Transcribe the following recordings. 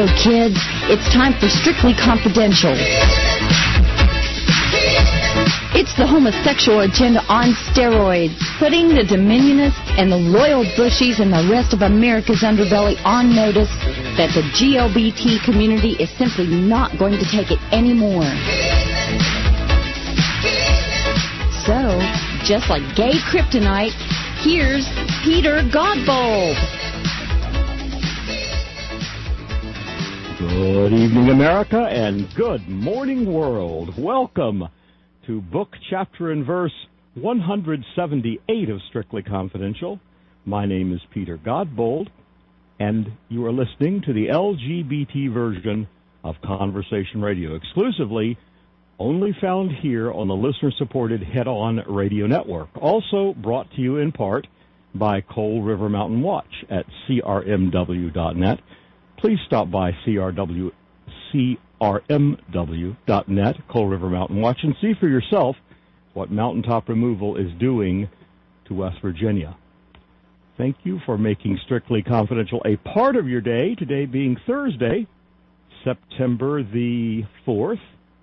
Hello, kids. It's time for Strictly Confidential. It's the homosexual agenda on steroids, putting the Dominionists and the loyal Bushies and the rest of America's underbelly on notice that the GLBT community is simply not going to take it anymore. So, just like gay kryptonite, here's Peter Godbold. Good evening, America, and good morning, world. Welcome to book, chapter, and verse 178 of Strictly Confidential. My name is Peter Godbold, and you are listening to the LGBT version of Conversation Radio, exclusively only found here on the listener-supported Head On Radio Network, also brought to you in part by Cold River Mountain Watch at crmw.net. Please stop by crmw.net, Cold River Mountain Watch, and see for yourself what mountaintop removal is doing to West Virginia. Thank you for making Strictly Confidential a part of your day, today being Thursday, September the 4th,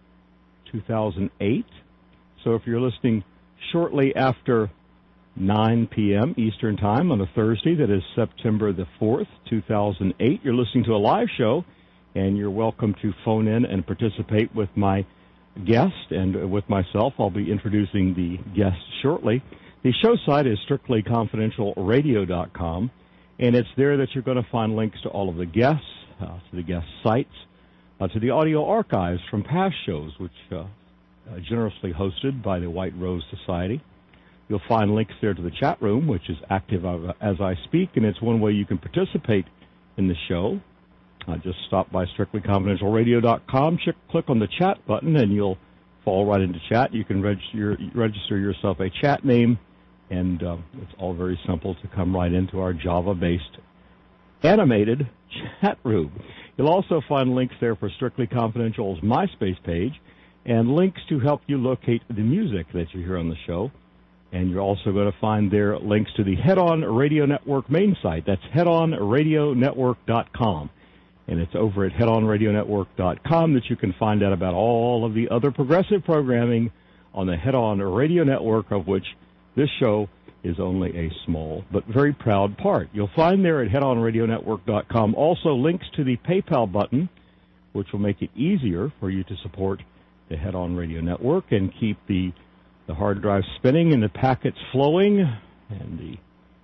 2008. So if you're listening shortly after 9 p.m. Eastern Time on a Thursday, that is September the 4th, 2008. You're listening to a live show, and you're welcome to phone in and participate with my guest and with myself. I'll be introducing the guest shortly. The show site is strictlyconfidentialradio.com, and it's there that you're going to find links to all of the guests, to the guest sites, to the audio archives from past shows, which generously hosted by the White Rose Society. You'll find links there to the chat room, which is active as I speak, and it's one way you can participate in the show. Just stop by strictlyconfidentialradio.com, click on the chat button, and you'll fall right into chat. You can register yourself a chat name, and it's all very simple to come right into our Java-based animated chat room. You'll also find links there for Strictly Confidential's MySpace page and links to help you locate the music that you hear on the show. And you're also going to find there links to the Head On Radio Network main site. That's headonradionetwork.com. And it's over at headonradionetwork.com that you can find out about all of the other progressive programming on the Head On Radio Network, of which this show is only a small but very proud part. You'll find there at headonradionetwork.com also links to the PayPal button, which will make it easier for you to support the Head On Radio Network and keep the hard drive spinning and the packets flowing and the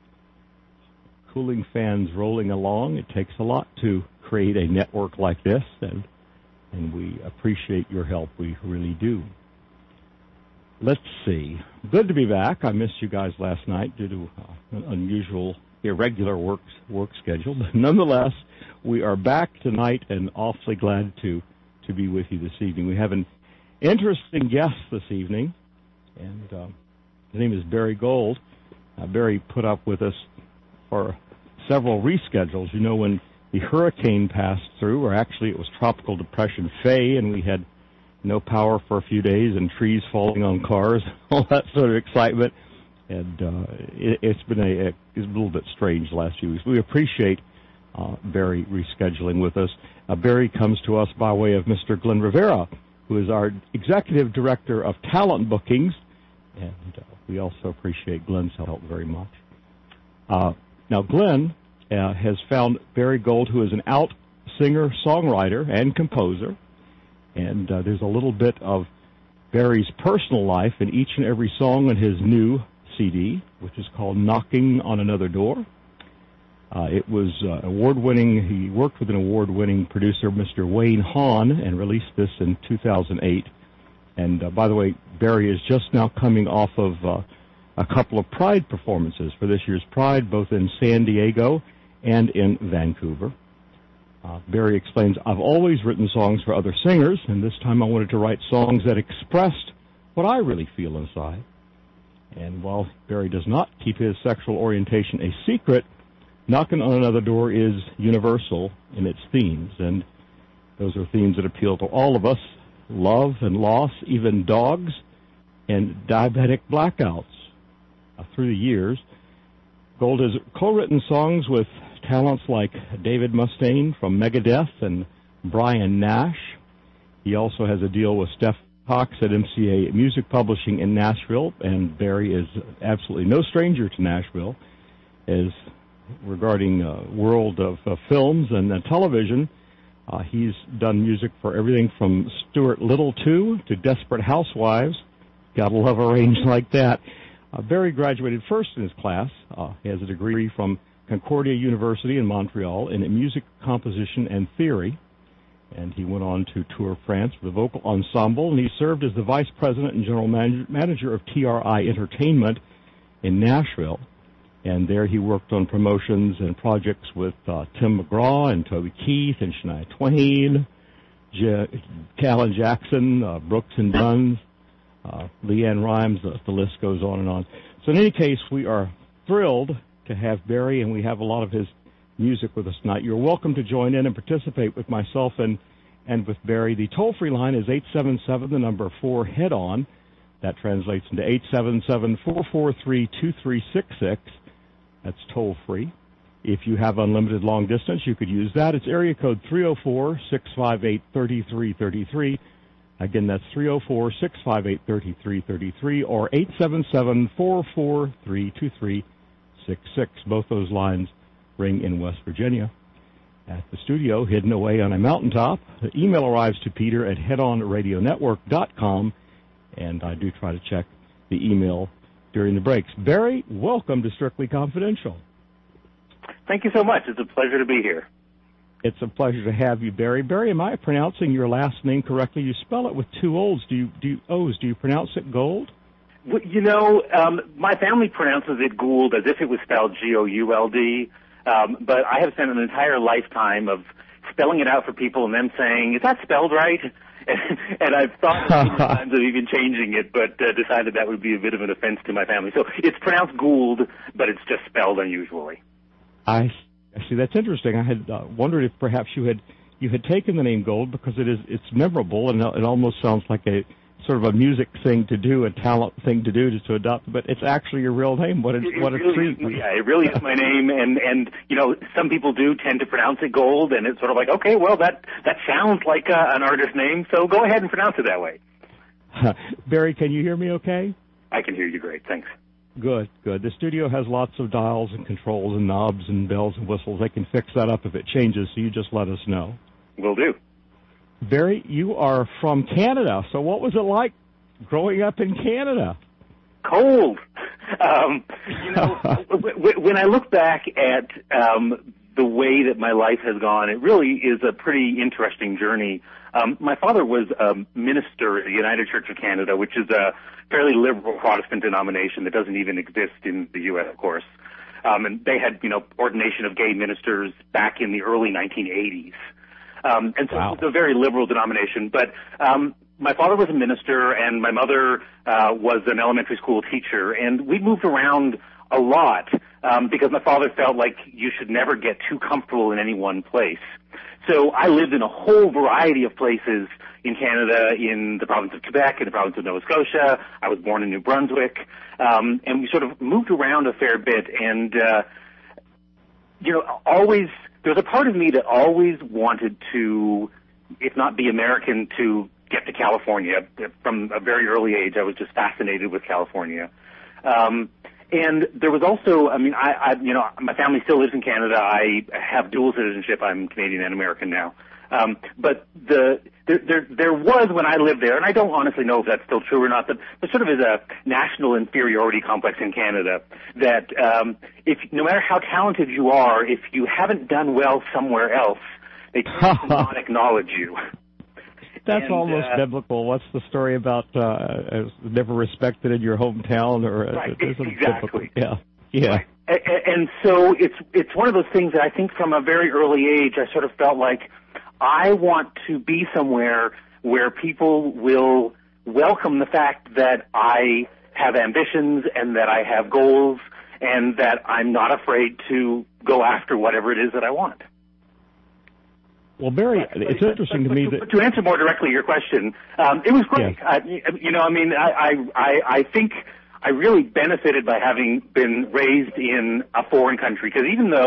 cooling fans rolling along. It takes a lot to create a network like this, and we appreciate your help. We really do. Let's see. Good to be back. I missed you guys last night due to an unusual, irregular work schedule. But nonetheless, we are back tonight and awfully glad to be with you this evening. We have an interesting guest this evening, and his name is Barry Gold. Barry put up with us for several reschedules. You know, when the hurricane passed through, or actually it was Tropical Depression Faye, and we had no power for a few days and trees falling on cars, all that sort of excitement. And it's been it's a little bit strange the last few weeks. We appreciate Barry rescheduling with us. Barry comes to us by way of Mr. Glenn Rivera, who is our Executive Director of Talent Bookings, and we also appreciate Glenn's help very much. Now, Glenn has found Barry Gold, who is an out singer, songwriter, and composer, and there's a little bit of Barry's personal life in each and every song on his new CD, which is called Knocking on Another Door. It was award-winning. He worked with an award-winning producer, Mr. Wayne Hahn, and released this in 2008. And by the way, Barry is just now coming off of a couple of Pride performances for this year's Pride, both in San Diego and in Vancouver. Barry explains, I've always written songs for other singers, and this time I wanted to write songs that expressed what I really feel inside. And while Barry does not keep his sexual orientation a secret, Knocking on Another Door is universal in its themes, and those are themes that appeal to all of us: love and loss, even dogs, and diabetic blackouts. Through the years, Gold has co-written songs with talents like David Mustaine from Megadeth and Brian Nash. He also has a deal with Steph Cox at MCA Music Publishing in Nashville, and Barry is absolutely no stranger to Nashville. As regarding world of films and television, he's done music for everything from Stuart Little 2 to Desperate Housewives. Gotta love a range like that. Barry graduated first in his class. He has a degree from Concordia University in Montreal in music composition and theory. And he went on to tour France with a vocal ensemble, and he served as the vice president and general manager of TRI Entertainment in Nashville. And there he worked on promotions and projects with Tim McGraw and Toby Keith and Shania Twain, Callan Jackson, Brooks and Dunn, Leanne Rimes, the list goes on and on. So in any case, we are thrilled to have Barry, and we have a lot of his music with us tonight. You're welcome to join in and participate with myself and with Barry. The toll-free line is 877, the number 4, head-on. That translates into 877-443-2366. That's toll-free. If you have unlimited long distance, you could use that. It's area code 304-658-3333. Again, that's 304-658-3333 or 877-443-2366. Both those lines ring in West Virginia. At the studio, hidden away on a mountaintop, the email arrives to Peter at headonradionetwork.com, and I do try to check the email during the breaks. Barry, welcome to Strictly Confidential. Thank you so much. It's a pleasure to be here. It's a pleasure to have you, Barry. Barry, am I pronouncing your last name correctly? You spell it with two O's. Do you pronounce it Gold? Well, my family pronounces it Gould as if it was spelled Gould, but I have spent an entire lifetime of spelling it out for people and them saying, is that spelled right? And I've thought a few times of even changing it, but decided that would be a bit of an offense to my family. So it's pronounced Gould, but it's just spelled unusually. I see. That's interesting. I had wondered if perhaps you had taken the name Gold because it's memorable and it almost sounds like a sort of a music thing to do, a talent thing to do, just to adopt. But it's actually your real name. What a treat! Yeah, it really is my name, and some people do tend to pronounce it Gold, and it's sort of like, okay, well that sounds like an artist name, so go ahead and pronounce it that way. Barry, can you hear me? Okay. I can hear you great. Thanks. Good. The studio has lots of dials and controls and knobs and bells and whistles. They can fix that up if it changes, so you just let us know. Will do. Barry, you are from Canada, so what was it like growing up in Canada? Cold. When I look back at the way that my life has gone, it really is a pretty interesting journey. My father was a minister at the United Church of Canada, which is a fairly liberal Protestant denomination that doesn't even exist in the U.S., of course. And they had, ordination of gay ministers back in the early 1980s. And so wow. It was a very liberal denomination. But my father was a minister, and my mother was an elementary school teacher. And we moved around a lot because my father felt like you should never get too comfortable in any one place. So I lived in a whole variety of places in Canada, in the province of Quebec, in the province of Nova Scotia. I was born in New Brunswick. And we sort of moved around a fair bit. And, always, there's a part of me that always wanted to, if not be American, to get to California. From a very early age, I was just fascinated with California. And there was also, my family still lives in Canada. I have dual citizenship. I'm Canadian and American now. But there was, when I lived there, and I don't honestly know if that's still true or not, but there sort of is a national inferiority complex in Canada that if no matter how talented you are, if you haven't done well somewhere else, they tend to not acknowledge you. That's almost biblical. What's the story about never respected in your hometown? Right, exactly. Yeah. Right. And so it's one of those things that I think from a very early age I sort of felt like I want to be somewhere where people will welcome the fact that I have ambitions and that I have goals and that I'm not afraid to go after whatever it is that I want. Well, Barry, it's interesting to me that... To answer more directly your question, it was great. Yes. I think I really benefited by having been raised in a foreign country, because even though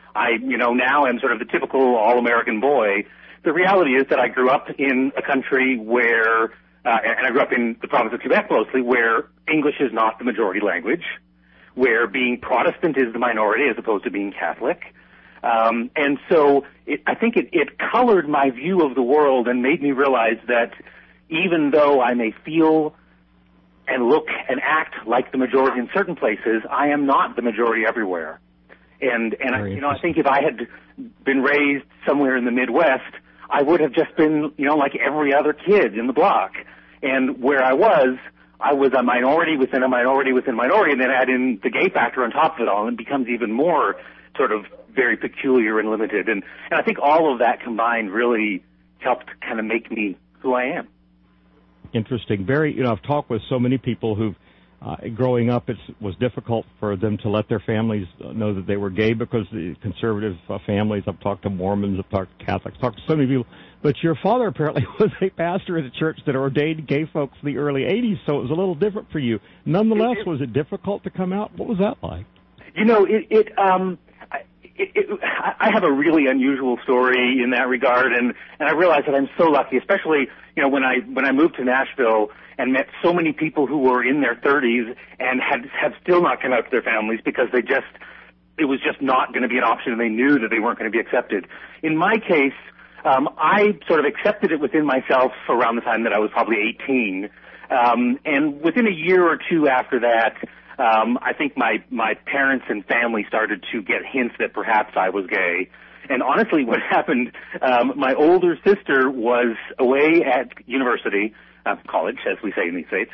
I, now am sort of the typical all-American boy. The reality is that I grew up in a country where, and I grew up in the province of Quebec mostly, where English is not the majority language, where being Protestant is the minority as opposed to being Catholic. And so I think it colored my view of the world and made me realize that even though I may feel and look and act like the majority in certain places, I am not the majority everywhere. And I think if I had been raised somewhere in the Midwest, I would have just been, like every other kid in the block. And where I was a minority within a minority within a minority, and then add in the gay factor on top of it all, and it becomes even more sort of very peculiar and limited. And I think all of that combined really helped kind of make me who I am. Interesting. Barry, I've talked with so many people who've, growing up, it was difficult for them to let their families know that they were gay because the conservative families, I've talked to Mormons, I've talked to Catholics, I've talked to so many people, but your father apparently was a pastor at a church that ordained gay folks in the early 80s, so it was a little different for you. Nonetheless, was it difficult to come out? What was that like? I have a really unusual story in that regard, and I realize that I'm so lucky, especially, when I moved to Nashville and met so many people who were in their 30s and have still not come out to their families because it was just not going to be an option, and they knew that they weren't going to be accepted. In my case, I sort of accepted it within myself around the time that I was probably 18, and within a year or two after that, I think my parents and family started to get hints that perhaps I was gay. And honestly, what happened, my older sister was away at university, college, as we say in these states,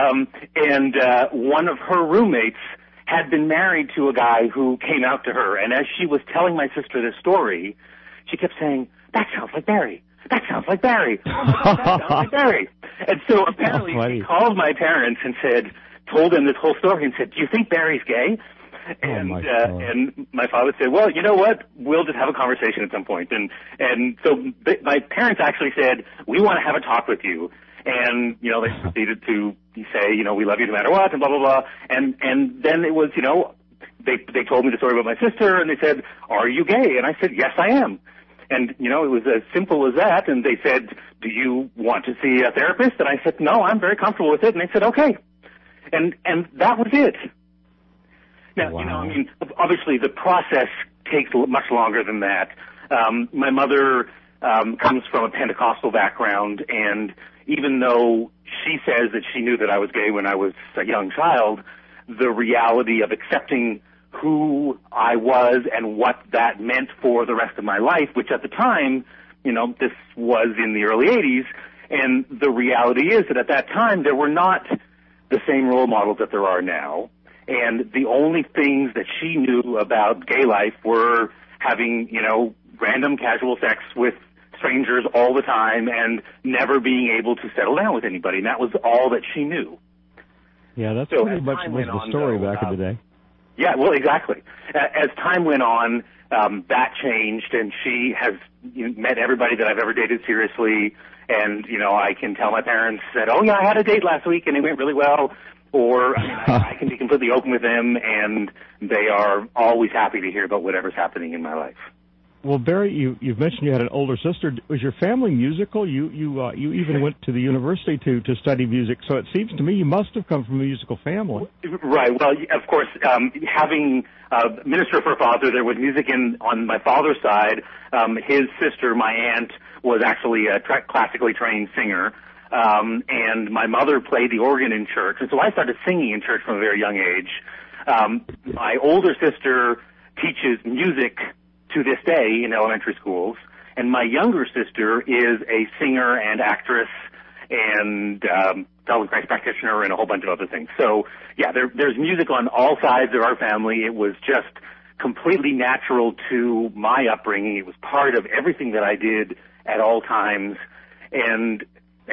and one of her roommates had been married to a guy who came out to her. And as she was telling my sister this story, she kept saying, "That sounds like Barry. That sounds like Barry. Oh my God, that sounds like Barry." And so apparently she called my parents and told them this whole story and said, "Do you think Barry's gay?" And my father said, "Well, you know what? We'll just have a conversation at some point." And so my parents actually said, "We want to have a talk with you." And, they proceeded to say, "We love you no matter what," and blah, blah, blah. And then it was, they told me the story about my sister, and they said, "Are you gay?" And I said, "Yes, I am." And, it was as simple as that. And they said, "Do you want to see a therapist?" And I said, "No, I'm very comfortable with it." And they said, "Okay." And that was it. Now, wow. Obviously the process takes much longer than that. My mother comes from a Pentecostal background, and even though she says that she knew that I was gay when I was a young child, the reality of accepting who I was and what that meant for the rest of my life, which at the time, this was in the early 80s, and the reality is that at that time there were not the same role models that there are now. And the only things that she knew about gay life were having, random casual sex with strangers all the time and never being able to settle down with anybody. And that was all that she knew. Yeah, that's pretty much was the story back in the day. Yeah, well, exactly. As time went on, that changed, and she has met everybody that I've ever dated seriously. And, I can tell my parents that, "Oh, yeah, I had a date last week, and it went really well." Or I can be completely open with them, and they are always happy to hear about whatever's happening in my life. Well, Barry, you've mentioned you had an older sister. Was your family musical? You even went to the university to study music, so it seems to me you must have come from a musical family. Right. Well, of course, having a minister for a father, there was music on my father's side. His sister, my aunt, was actually a classically trained singer. And my mother played the organ in church, and so I started singing in church from a very young age. My older sister teaches music to this day in elementary schools, and my younger sister is a singer and actress and fellow Christ practitioner and a whole bunch of other things. So, yeah, there's music on all sides of our family. It was just completely natural to my upbringing. It was part of everything that I did at all times, and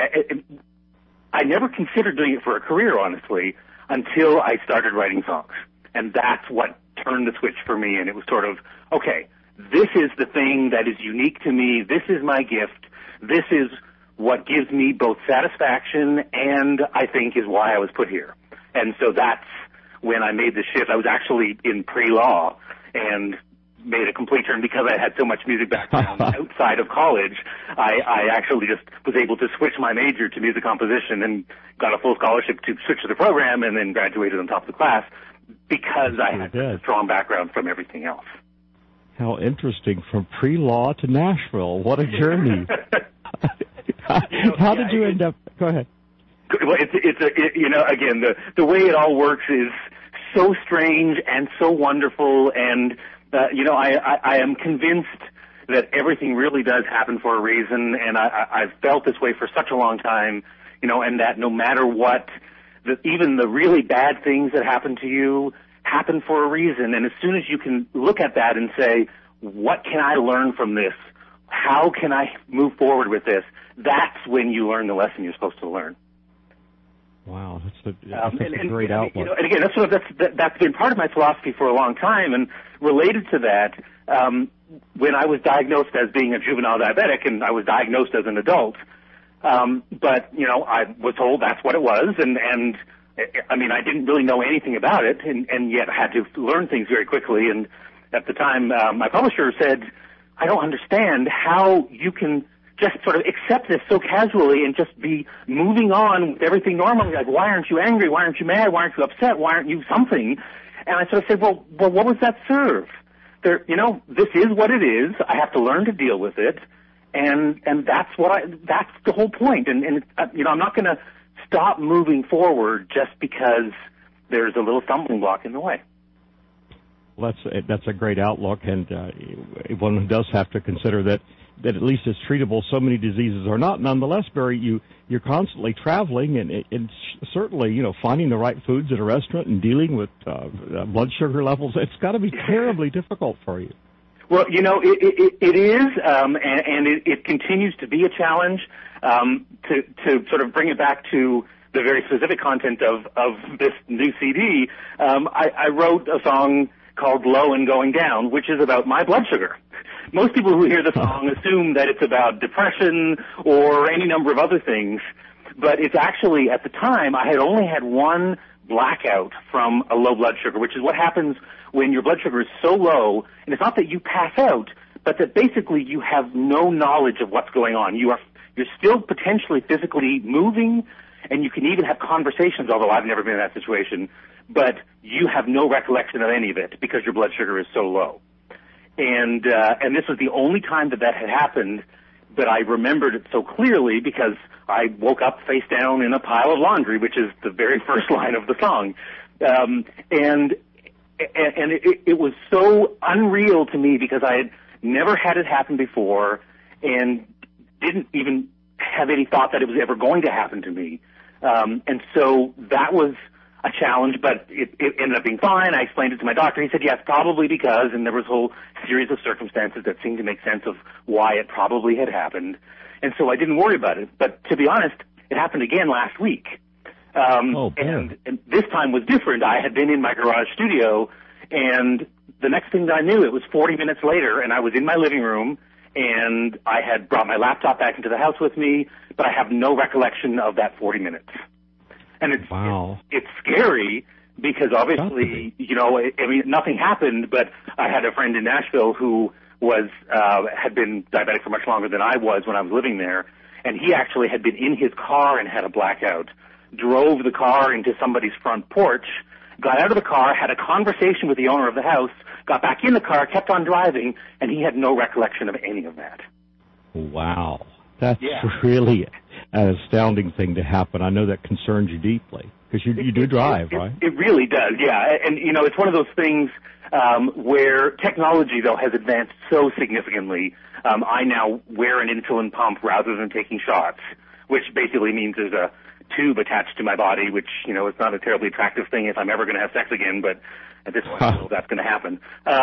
I never considered doing it for a career, honestly, until I started writing songs. And that's what turned the switch for me, and it was sort of, okay, this is the thing that is unique to me. This is my gift. This is what gives me both satisfaction and I think is why I was put here. And so that's when I made the shift. I was actually in pre-law, and made a complete turn because I had so much music background outside of college. I actually just was able to switch my major to music composition and got a full scholarship to switch to the program, and then graduated on top of the class because I had a strong background from everything else. How interesting. From pre-law to Nashville. What a journey. How did you end up? Go ahead. Well, again, the way it all works is so strange and so wonderful, and I am convinced that everything really does happen for a reason, and I've felt this way for such a long time, and that no matter what, even the really bad things that happen to you happen for a reason, and as soon as you can look at that and say, what can I learn from this? How can I move forward with this? That's when you learn the lesson you're supposed to learn. Wow, that's a great outlook. And again, that's been part of my philosophy for a long time. And related to that, when I was diagnosed as being a juvenile diabetic, and I was diagnosed as an adult, but I was told that's what it was, and I didn't really know anything about it, and yet I had to learn things very quickly. And at the time, my publisher said, "I don't understand how you can just sort of accept this so casually and just be moving on with everything normally. Like, why aren't you angry? Why aren't you mad? Why aren't you upset? Why aren't you something?" And I sort of said, well, what was that serve? This is what it is. I have to learn to deal with it, and that's that's the whole point. And I'm not going to stop moving forward just because there's a little stumbling block in the way. Well, that's a great outlook, and one does have to consider that at least it's treatable. So many diseases are not. Nonetheless, Barry, you're constantly traveling, and certainly, finding the right foods at a restaurant and dealing with blood sugar levels, it's got to be terribly difficult for you. Well, it is, and it continues to be a challenge. To sort of bring it back to the very specific content of this new CD, I wrote a song called Low and Going Down, which is about my blood sugar. Most people who hear the song assume that it's about depression or any number of other things, but it's actually, at the time, I had only had one blackout from a low blood sugar, which is what happens when your blood sugar is so low, and it's not that you pass out, but that basically you have no knowledge of what's going on. You're still potentially physically moving, and you can even have conversations, although I've never been in that situation, but you have no recollection of any of it because your blood sugar is so low. And this was the only time that had happened, but I remembered it so clearly because I woke up face down in a pile of laundry, which is the very first line of the song. And it was so unreal to me because I had never had it happen before and didn't even have any thought that it was ever going to happen to me. And so that was a challenge, but it ended up being fine. I explained it to my doctor. He said, yes, probably because, and there was a whole series of circumstances that seemed to make sense of why it probably had happened. And so I didn't worry about it. But to be honest, it happened again last week. And this time was different. I had been in my garage studio, and the next thing that I knew, it was 40 minutes later, and I was in my living room, and I had brought my laptop back into the house with me, but I have no recollection of that 40 minutes. And it's scary because obviously, nothing happened, but I had a friend in Nashville who had been diabetic for much longer than I was when I was living there, and he actually had been in his car and had a blackout, drove the car into somebody's front porch, got out of the car, had a conversation with the owner of the house, got back in the car, kept on driving, and he had no recollection of any of that. Wow. That's really an astounding thing to happen. I know that concerns you deeply because you do drive, right? It really does, yeah. And, it's one of those things where technology, though, has advanced so significantly. I now wear an insulin pump rather than taking shots, which basically means there's a tube attached to my body, which, it's not a terribly attractive thing if I'm ever going to have sex again, but at this point, that's going to happen.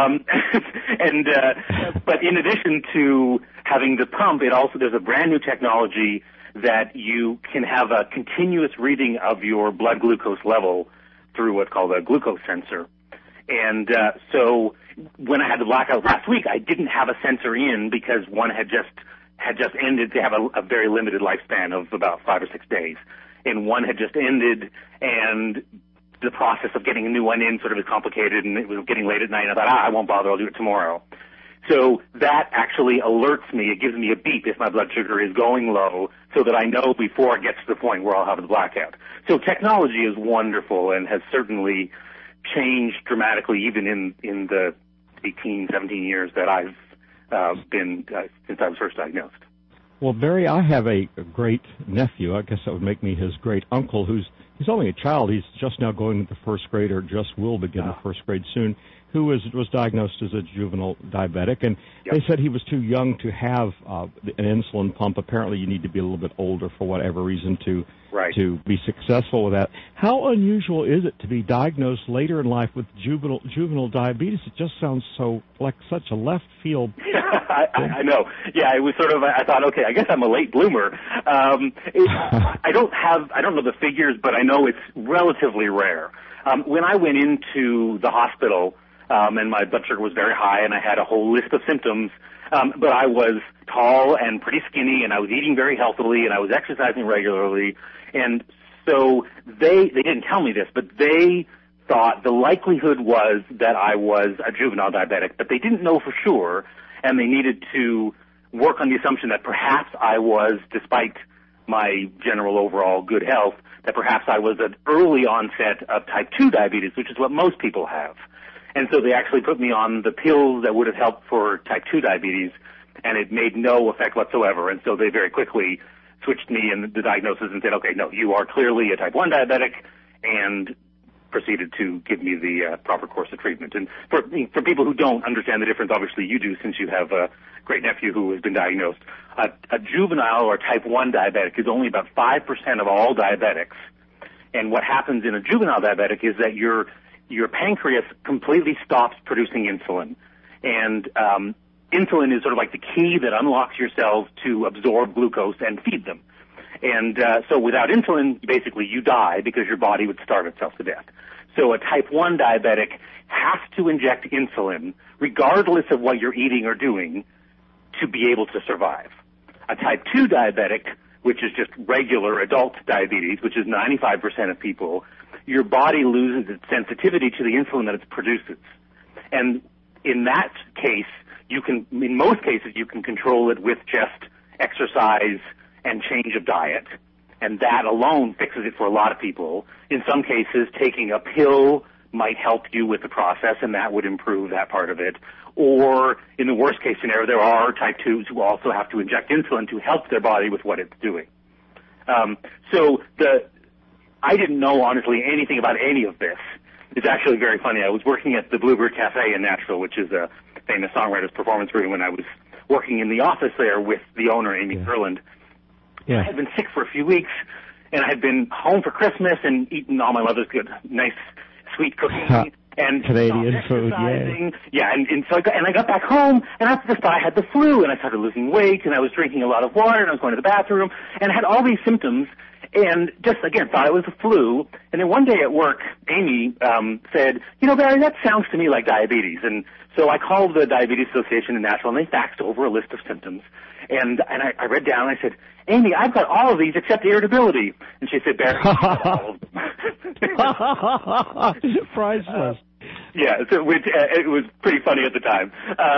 But in addition to having the pump, there's a brand new technology that you can have a continuous reading of your blood glucose level through what's called a glucose sensor. And so when I had the blackout last week, I didn't have a sensor in because one had just ended. They have a very limited lifespan of about 5 or 6 days, and one had just ended, and the process of getting a new one in sort of is complicated, and it was getting late at night, and I thought, I won't bother, I'll do it tomorrow. So that actually alerts me, it gives me a beep if my blood sugar is going low, so that I know before it gets to the point where I'll have the blackout. So technology is wonderful and has certainly changed dramatically even in the 18, 17 years that I've been since I was first diagnosed. Well, Barry, I have a great nephew. I guess that would make me his great uncle. He's only a child. He's just now going into the first grade, or just will begin the first grade soon. Who was diagnosed as a juvenile diabetic, and they said he was too young to have an insulin pump. Apparently, you need to be a little bit older for whatever reason to be successful with that. How unusual is it to be diagnosed later in life with juvenile diabetes? It just sounds so like such a left field. I know. Yeah, it was sort of. I thought, okay, I guess I'm a late bloomer. I don't know the figures, but I know it's relatively rare. When I went into the hospital. And my blood sugar was very high, and I had a whole list of symptoms. But I was tall and pretty skinny, and I was eating very healthily, and I was exercising regularly. And so they didn't tell me this, but they thought the likelihood was that I was a juvenile diabetic, but they didn't know for sure, and they needed to work on the assumption that perhaps I was, despite my general overall good health, that perhaps I was an early onset of type 2 diabetes, which is what most people have. And so they actually put me on the pills that would have helped for type 2 diabetes, and it made no effect whatsoever. And so they very quickly switched me in the diagnosis and said, okay, no, you are clearly a type 1 diabetic, and proceeded to give me the proper course of treatment. And for people who don't understand the difference, obviously you do since you have a great nephew who has been diagnosed. A juvenile or type 1 diabetic is only about 5% of all diabetics. And what happens in a juvenile diabetic is that your pancreas completely stops producing insulin. And insulin is sort of like the key that unlocks your cells to absorb glucose and feed them. And so without insulin, basically you die because your body would starve itself to death. So a type 1 diabetic has to inject insulin, regardless of what you're eating or doing, to be able to survive. A type 2 diabetic, which is just regular adult diabetes, which is 95% of people, your body loses its sensitivity to the insulin that it produces. And in that case, in most cases, you can control it with just exercise and change of diet. And that alone fixes it for a lot of people. In some cases, taking a pill might help you with the process, and that would improve that part of it. Or in the worst case scenario, there are type 2s who also have to inject insulin to help their body with what it's doing. I didn't know, honestly, anything about any of this. It's actually very funny. I was working at the Bluebird Cafe in Nashville, which is a famous songwriter's performance room, and I was working in the office there with the owner, Amy Kurland. Yeah. I had been sick for a few weeks, and I had been home for Christmas and eaten all my mother's good, nice, sweet cooking. And Canadian food, yeah. And I got back home, and after this, I had the flu, and I started losing weight, and I was drinking a lot of water, and I was going to the bathroom, and I had all these symptoms, and just, again, thought it was the flu. And then one day at work, Amy said, Barry, that sounds to me like diabetes. And so I called the Diabetes Association in Nashville, and they faxed over a list of symptoms. And I read down, and I said, Amy, I've got all of these except irritability. And she said, Barry, all of them. Priceless. Yeah, so it was pretty funny at the time.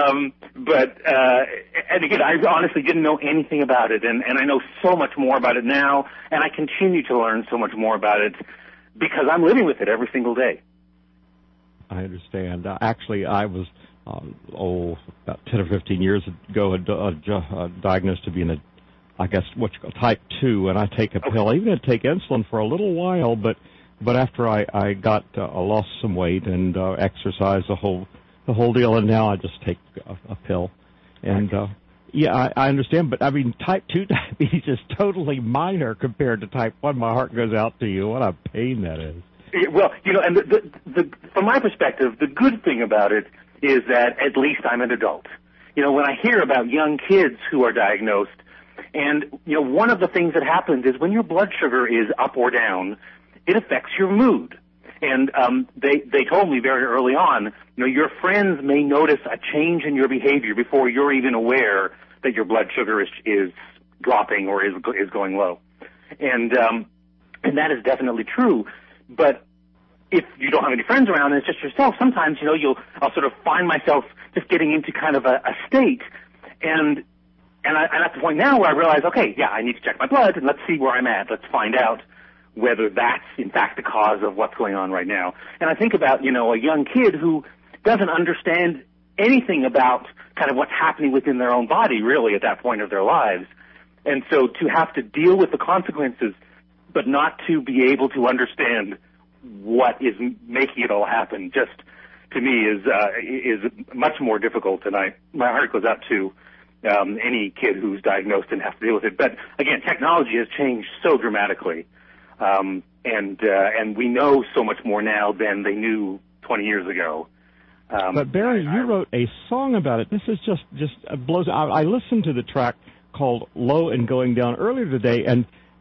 And again, I honestly didn't know anything about it, and I know so much more about it now, and I continue to learn so much more about it because I'm living with it every single day. I understand. Actually, I was, about 10 or 15 years ago, diagnosed to be type 2, and I take a pill. I even had to take insulin for a little while, but after I lost some weight and exercised the whole deal, and now I just take a pill. And I understand, but I mean, type 2 diabetes is totally minor compared to type 1. My heart goes out to you. What a pain that is. Well, and from my perspective, the good thing about it is that at least I'm an adult. When I hear about young kids who are diagnosed, and one of the things that happens is when your blood sugar is up or down, it affects your mood. And they told me very early on, your friends may notice a change in your behavior before you're even aware that your blood sugar is dropping or is going low. And that is definitely true. But if you don't have any friends around and it's just yourself, sometimes, I'll sort of find myself just getting into kind of a state. And I'm at the point now where I realize, okay, yeah, I need to check my blood and let's see where I'm at. Let's find out whether that's in fact the cause of what's going on right now. And I think about, a young kid who doesn't understand anything about kind of what's happening within their own body, really, at that point of their lives. And so to have to deal with the consequences, but not to be able to understand what is making it all happen, just to me is much more difficult. And my heart goes out to any kid who's diagnosed and has to deal with it. But again, technology has changed so dramatically, and we know so much more now than they knew 20 years ago. But Barry, you wrote a song about it. This is just blows. I listened to the track called "Low and Going Down" earlier today, and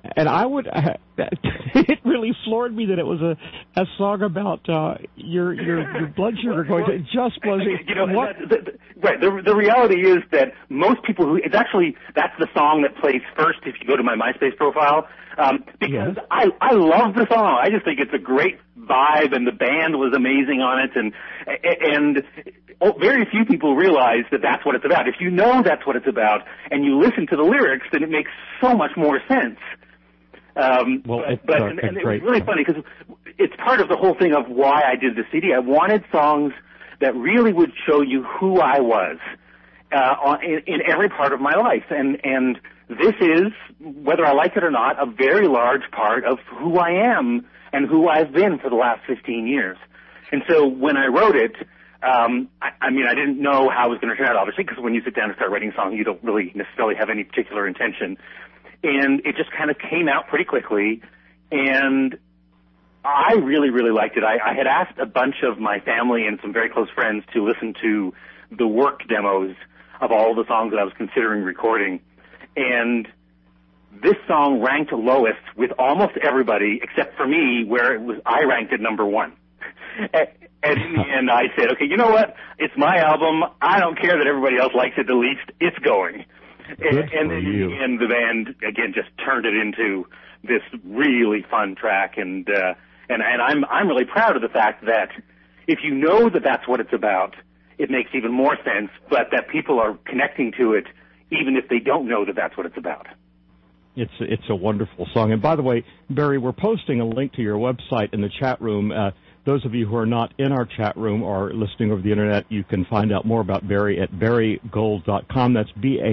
it really floored me that it was a song about your blood sugar going to. It just blows. Right. The reality is that most people that's the song that plays first if you go to my MySpace profile, because yes. I love the song. I just think it's a great vibe, and the band was amazing on it, and very few people realize that that's what it's about. If you know that's what it's about, and you listen to the lyrics, then it makes so much more sense. It was really funny because it's part of the whole thing of why I did the CD. I wanted songs that really would show you who I was in every part of my life, and this is, whether I like it or not, a very large part of who I am and who I've been for the last 15 years. And so when I wrote it, I didn't know how it was going to turn out, obviously, because when you sit down and start writing a song, you don't really necessarily have any particular intention. And it just kind of came out pretty quickly, and I really, really liked it. I had asked a bunch of my family and some very close friends to listen to the work demos of all the songs that I was considering recording, and this song ranked lowest with almost everybody except for me, where I ranked at number one. And in the end, I said, okay, you know what? It's my album. I don't care that everybody else likes it the least. It's going. And the band again just turned it into this really fun track, and I'm really proud of the fact that if you know that that's what it's about, it makes even more sense. But that people are connecting to it, even if they don't know that that's what it's about. It's a wonderful song. And by the way, Barry, we're posting a link to your website in the chat room. Those of you who are not in our chat room or listening over the Internet, you can find out more about Barry at barrygold.com. That's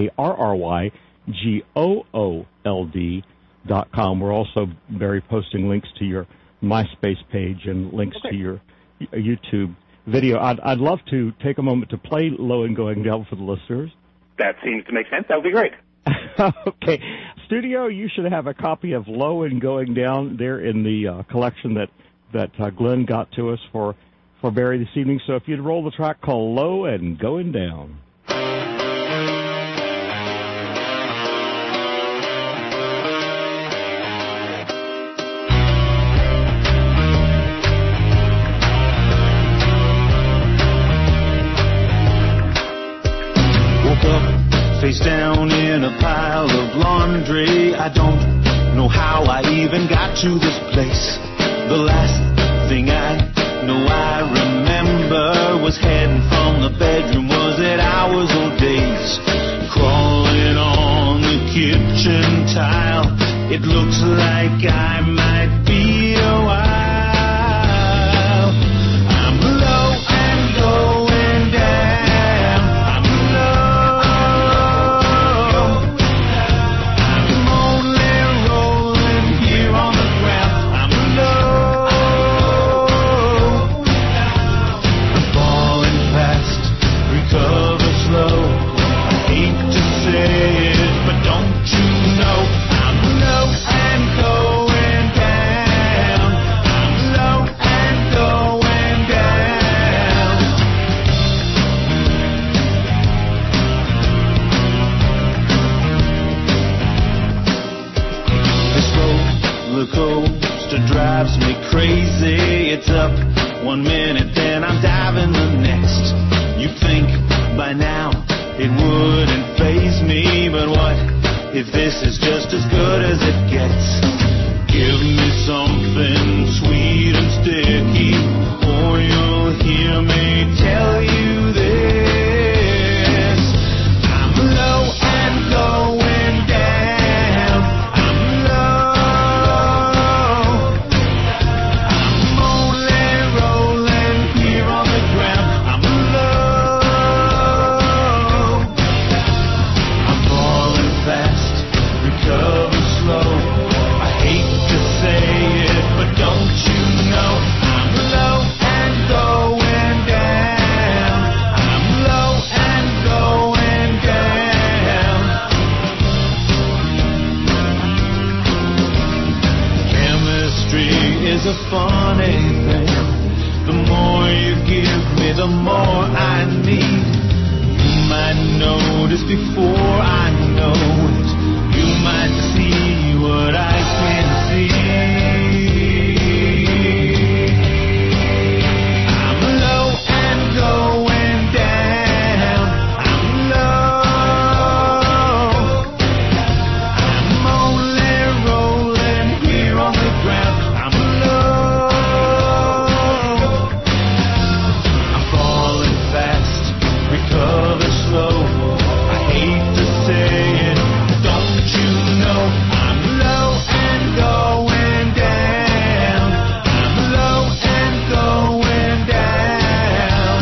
BARRYGOOLD.com. We're also, Barry, posting links to your MySpace page and links to your YouTube video. I'd love to take a moment to play Low and Going Down for the listeners. That seems to make sense. That would be great. Okay. Studio, you should have a copy of Low and Going Down there in the collection that Glenn got to us for Barry this evening. So if you'd roll the track called Low and Going Down. Woke up face down in a pile of laundry. I don't know how I even got to this place. The last thing I know I remember was heading from the bedroom. Was it hours or days? Crawling on the kitchen tile. It looks like I might be a while. I'm low and going down. I'm low. I'm only rolling here on the ground. I'm low. Recover slow. I hate to say it, but don't you know I'm low and going down. I'm low and going down. This roller coaster drives me crazy. It's up 1 minute, then I'm diving the next. You'd think by now it wouldn't faze me, but what if this is just as good as it gets? Give me something sweet and sticky. is a funny thing. The more you give me, the more I need. You might notice before I know it. You might see what I can see. I'm low and going down. I'm low. I'm only rolling here on the ground. I'm low. I'm falling fast, recover slow. I hate to say it, don't you know? I'm low and going down. I'm low and going down.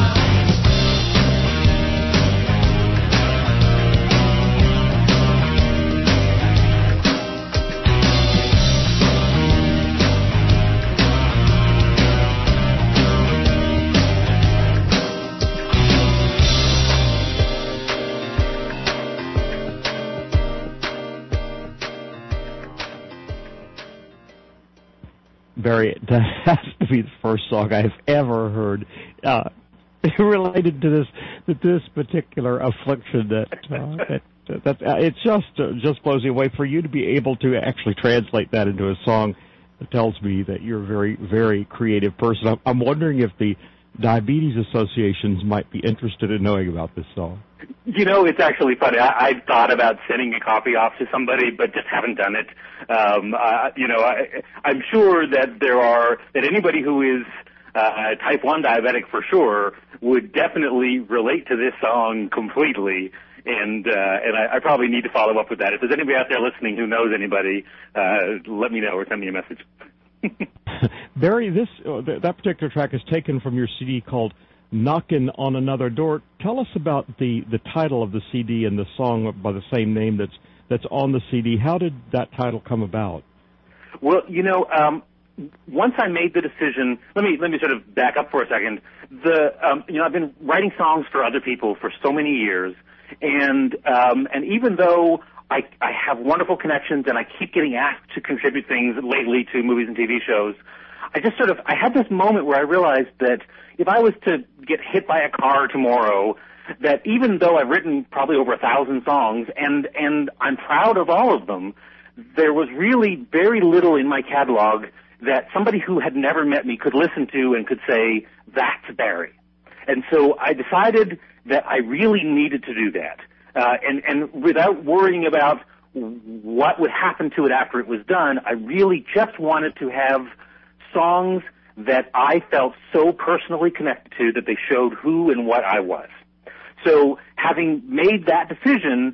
Barry, that has to be the first song I've ever heard related to this particular affliction. It just blows me away. For you to be able to actually translate that into a song, it tells me that you're a very, very creative person. I'm wondering if the diabetes associations might be interested in knowing about this song. You know, it's actually funny. I've thought about sending a copy off to somebody, but just haven't done it. I'm sure that anybody who is type 1 diabetic for sure would definitely relate to this song completely. And I probably need to follow up with that. If there's anybody out there listening who knows anybody, let me know or send me a message. Barry, that particular track is taken from your CD called Knockin' on Another Door. Tell us about the title of the CD and the song by the same name that's on the CD. How did that title come about? Well, once I made the decision, let me sort of back up for a second. I've been writing songs for other people for so many years, and even though I have wonderful connections and I keep getting asked to contribute things lately to movies and TV shows, I had this moment where I realized that if I was to get hit by a car tomorrow, that even though I've written probably over 1,000 songs and I'm proud of all of them, there was really very little in my catalog that somebody who had never met me could listen to and could say, that's Barry. And so I decided that I really needed to do that. And without worrying about what would happen to it after it was done, I really just wanted to have songs that I felt so personally connected to that they showed who and what I was. So having made that decision,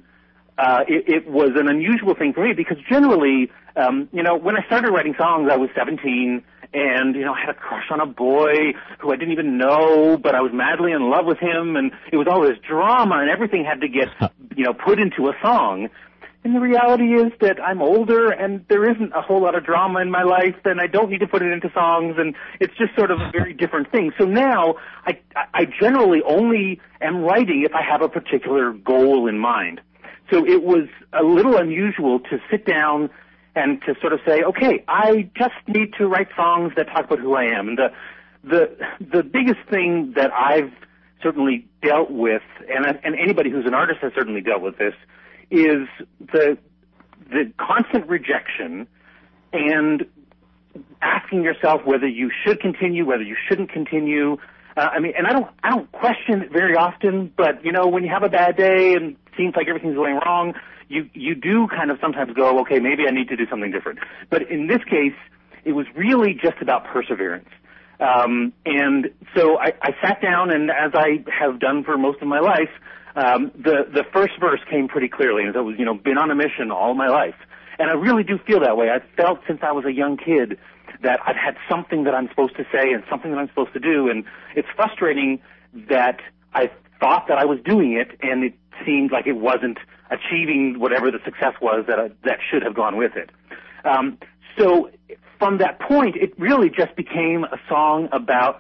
it was an unusual thing for me because generally, when I started writing songs, I was 17 and, I had a crush on a boy who I didn't even know, but I was madly in love with him, and it was all this drama, and everything had to get, put into a song. And the reality is that I'm older, and there isn't a whole lot of drama in my life, and I don't need to put it into songs, and it's just sort of a very different thing. So now, I generally only am writing if I have a particular goal in mind. So it was a little unusual to sit down and to sort of say, okay, I just need to write songs that talk about who I am. And the biggest thing that I've certainly dealt with, and anybody who's an artist has certainly dealt with this, is the constant rejection and asking yourself whether you should continue, whether you shouldn't continue. And I don't question it very often, but when you have a bad day and it seems like everything's going wrong, you do kind of sometimes go, okay, maybe I need to do something different. But in this case, it was really just about perseverance. And so I sat down, and as I have done for most of my life, the first verse came pretty clearly, and it was, been on a mission all my life. And I really do feel that way. I've felt since I was a young kid that I've had something that I'm supposed to say and something that I'm supposed to do, and it's frustrating that I thought that I was doing it, and it seemed like it wasn't achieving whatever the success was that should have gone with it. So from that point, it really just became a song about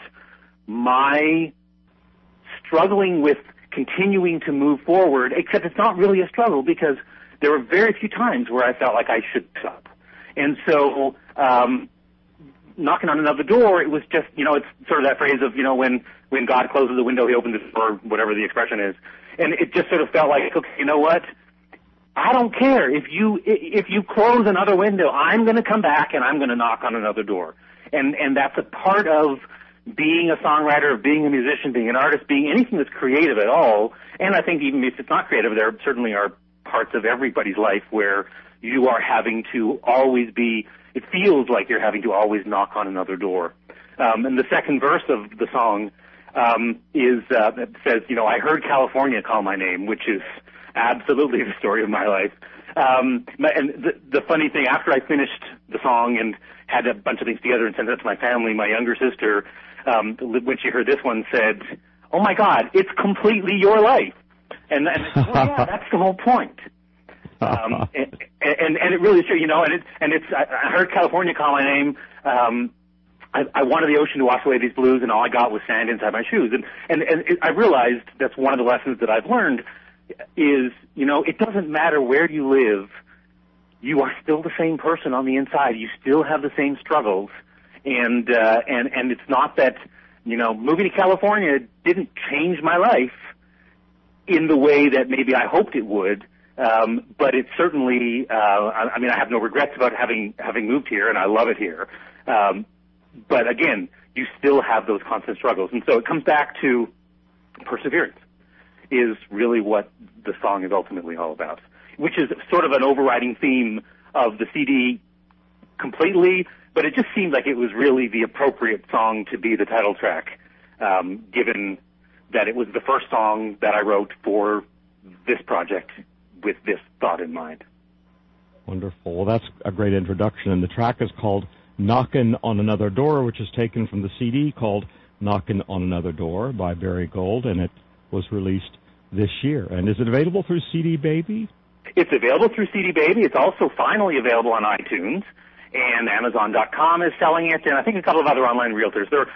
my struggling with continuing to move forward, except it's not really a struggle because there were very few times where I felt like I should stop. And so knocking on another door, it was just, it's sort of that phrase of, when God closes the window, he opens the door, whatever the expression is. And it just sort of felt like, okay, you know what? I don't care. If you close another window, I'm going to come back and I'm going to knock on another door. And that's a part of being a songwriter, of being a musician, being an artist, being anything that's creative at all. And I think even if it's not creative, there certainly are parts of everybody's life where you are having to always it feels like you're having to always knock on another door. And the second verse of the song it says, I heard California call my name, which is absolutely the story of my life. And the funny thing, after I finished the song and had a bunch of things together and sent it to my family, my younger sister, when she heard this one, said, "Oh my God, it's completely your life." And yeah, that's the whole point. And it really is true, I heard California call my name. I wanted the ocean to wash away these blues, and all I got was sand inside my shoes. And I realized that's one of the lessons that I've learned is, it doesn't matter where you live, you are still the same person on the inside. You still have the same struggles. And it's not that, moving to California didn't change my life in the way that maybe I hoped it would. But it certainly, I have no regrets about having moved here, and I love it here. But again, you still have those constant struggles. And so it comes back to perseverance is really what the song is ultimately all about, which is sort of an overriding theme of the CD completely, but it just seemed like it was really the appropriate song to be the title track, given that it was the first song that I wrote for this project with this thought in mind. Wonderful. Well, that's a great introduction. And the track is called Knockin' on Another Door, which is taken from the CD called Knockin' on Another Door by Barry Gold, and it was released this year. And is it available through CD Baby? It's available through CD Baby. It's also finally available on iTunes, and Amazon.com is selling it, and I think a couple of other online realtors. There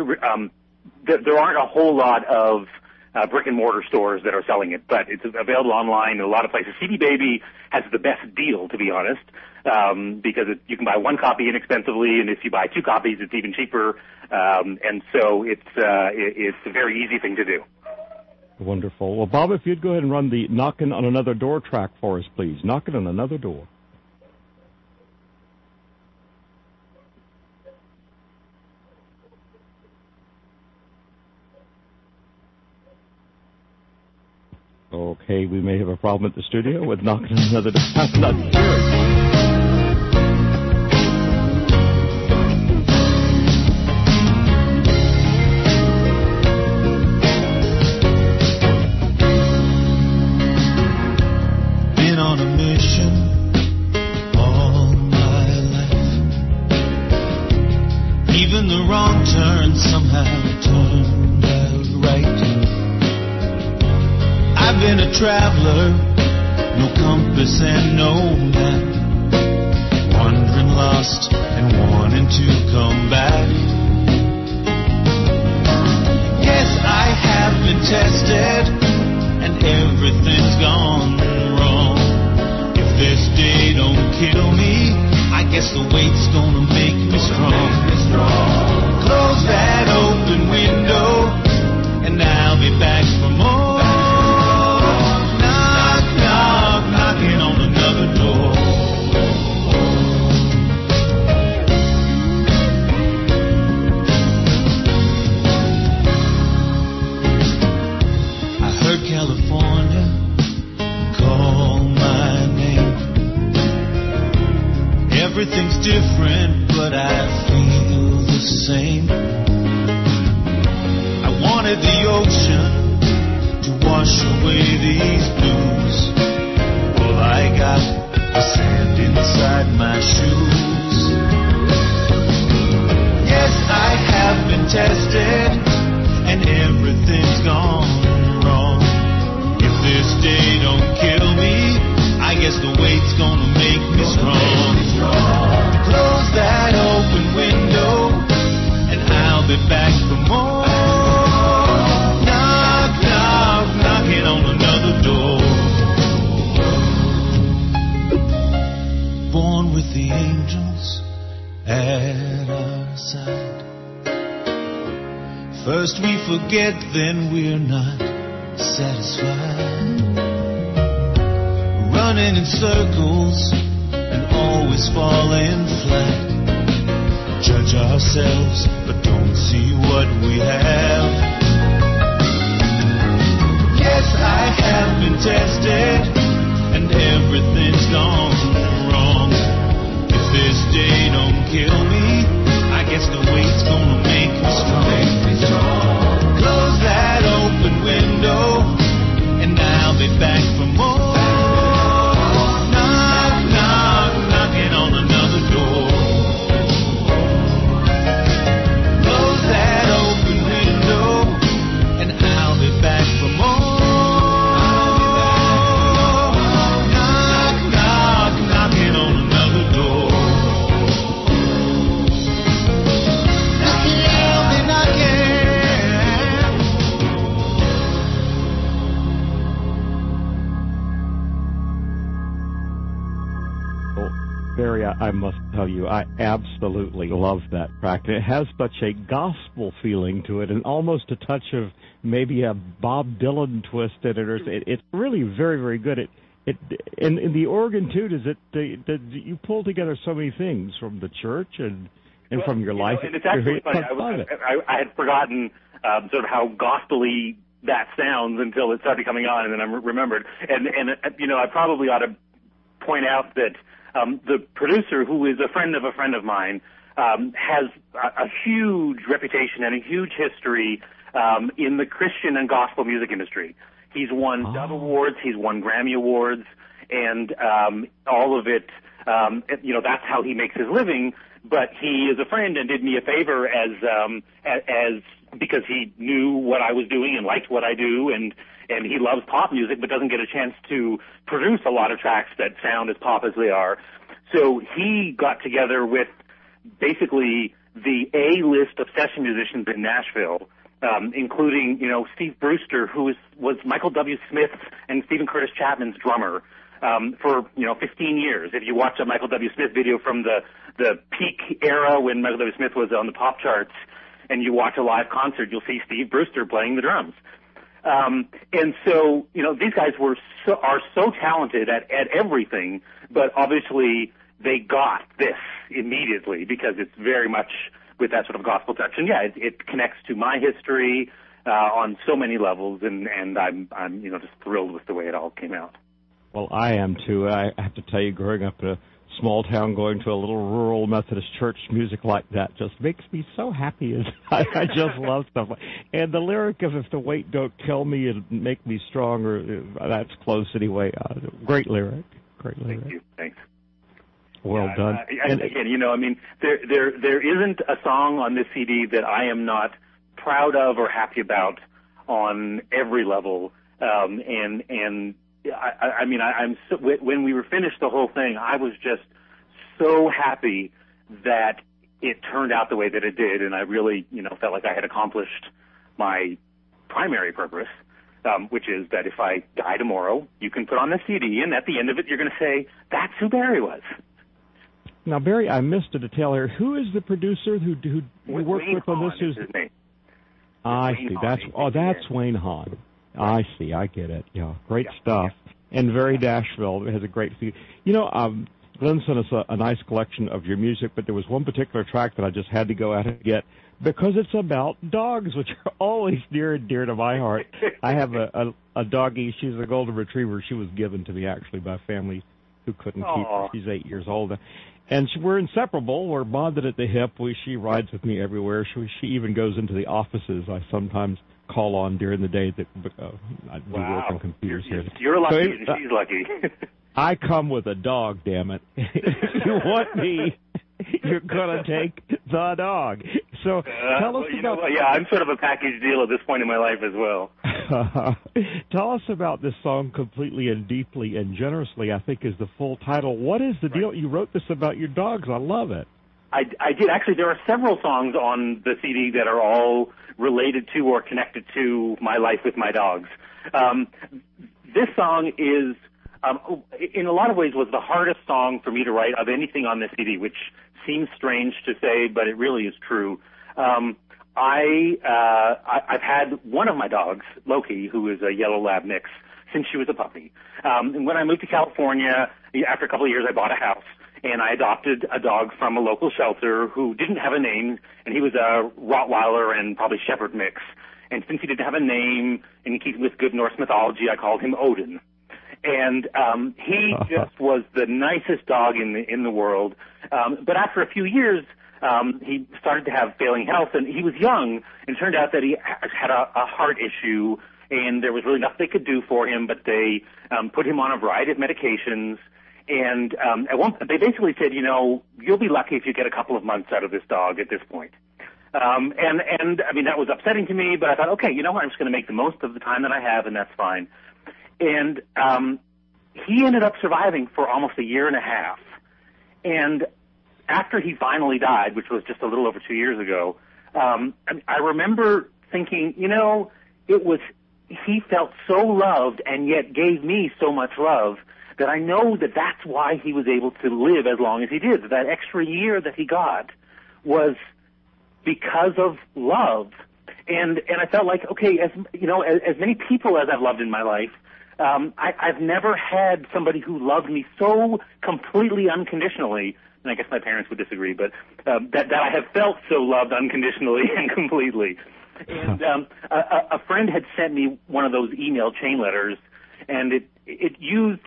aren't a whole lot of brick-and-mortar stores that are selling it, but it's available online in a lot of places. CD Baby has the best deal, to be honest, because you can buy one copy inexpensively, and if you buy two copies, it's even cheaper, and so it's a very easy thing to do. Wonderful. Well, Bob, if you'd go ahead and run the Knockin' on Another Door track for us, please. Knockin' on Another Door. Okay, we may have a problem at the studio with Knockin' on Another Door. I'm not sure. Traveler, no compass and no map, wandering lost and wanting to come back. Yes, I have been tested and everything's gone wrong. If this day don't kill me, I guess the weight's gonna make me strong. Close that open window and I'll be back for more. Everything's different, but I feel the same. I wanted the ocean to wash away these blues. All I got was sand inside my shoes. Yes, I have been tested, and everything's gone wrong. If this day don't kill me, I guess the weight's gonna make me strong. Close that open window, and I'll be back for more. Knock, knock, knocking on another door. Born with the angels at our side. First we forget, then we're not satisfied. Running in circles and always falling flat. Judge ourselves, but don't see what we have. Yes, I have been tested, and everything's gone wrong. If this day don't kill me, I guess the wait's gonna make me strong. Close that open window, and I'll be back for more. Knock, knock, knocking on another door. Close that open window, and I'll be back for more. Knock, knock, knocking on another door. Barry, I must tell you, I absolutely love that track. It has such a gospel feeling to it, and almost a touch of maybe a Bob Dylan twist in it. It's really very, very good. In the organ too. You pull together so many things from the church and from your life. And it's actually funny. I had forgotten sort of how gospel-y that sounds until it started coming on, and then I remembered. And I probably ought to point out that the producer, who is a friend of mine, has a huge reputation and a huge history in the Christian and gospel music industry. He's won Dove Awards, he's won Grammy Awards, and all of it, that's how he makes his living. But he is a friend and did me a favor as because he knew what I was doing and liked what I do, and he loves pop music but doesn't get a chance to produce a lot of tracks that sound as pop as they are. So he got together with basically the A-list of session musicians in Nashville, including, Steve Brewster, who was Michael W. Smith's and Stephen Curtis Chapman's drummer for 15 years. If you watch a Michael W. Smith video from the peak era when Michael W. Smith was on the pop charts, and you watch a live concert, you'll see Steve Brewster playing the drums. And so, these guys are so talented at everything, but obviously they got this immediately because it's very much with that sort of gospel touch. And yeah, it connects to my history on so many levels, and I'm just thrilled with the way it all came out. Well, I am too. I have to tell you, growing up in a small town, going to a little rural Methodist church, music like that just makes me so happy. I just love stuff. And the lyric of "If the weight don't kill me and make me stronger," that's close anyway. Great lyric. Great lyric. Thank you. Thanks. Well done. And again, there isn't a song on this CD that I am not proud of or happy about on every level. When we were finished the whole thing, I was just so happy that it turned out the way that it did, and I really, felt like I had accomplished my primary purpose, which is that if I die tomorrow, you can put on the CD, and at the end of it, you're going to say, "That's who Barry was." Now, Barry, I missed a detail here. Who is the producer who worked with on this? His name. I see. That's Wayne Hahn. I see. I get it. Yeah, great stuff. Yeah. And very Nashville. It has a great feel. Glenn sent us a nice collection of your music, but there was one particular track that I just had to go out and get because it's about dogs, which are always near and dear to my heart. I have a doggie. She's a golden retriever. She was given to me, actually, by a family who couldn't keep her. She's 8 years old. And we're inseparable. We're bonded at the hip. She rides with me everywhere. She even goes into the offices I sometimes call on during the day that we work on computers here. You're lucky and she's lucky. I come with a dog, damn it. If you want me, you're going to take the dog. So tell us about... I'm sort of a package deal at this point in my life as well. Tell us about this song, Completely and Deeply and Generously, I think is the full title. What is the deal? You wrote this about your dogs. I love it. I did. Actually, there are several songs on the CD that are all related to or connected to my life with my dogs. This song is in a lot of ways was the hardest song for me to write of anything on this CD, which seems strange to say, but it really is true. I've had one of my dogs, Loki, who is a yellow lab mix, since she was a puppy. And when I moved to California, after a couple of years, I bought a house, and I adopted a dog from a local shelter who didn't have a name, and he was a Rottweiler and probably Shepherd mix. And since he didn't have a name, and in keeping with good Norse mythology, I called him Odin. And he just was the nicest dog in the world. But after a few years, he started to have failing health, and he was young, and it turned out that he had a heart issue, and there was really nothing they could do for him, but they put him on a variety of medications. And at one point, they basically said, you'll be lucky if you get a couple of months out of this dog at this point. And I mean, that was upsetting to me, but I thought, okay, you know what, I'm just going to make the most of the time that I have, and that's fine. And he ended up surviving for almost a year and a half. And after he finally died, which was just a little over 2 years ago, I remember thinking, he felt so loved and yet gave me so much love that I know that that's why he was able to live as long as he did. That extra year that he got was because of love. And I felt like, okay, as many people as I've loved in my life, I've never had somebody who loved me so completely unconditionally. And I guess my parents would disagree, but that I have felt so loved unconditionally and completely. And a friend had sent me one of those email chain letters, and it used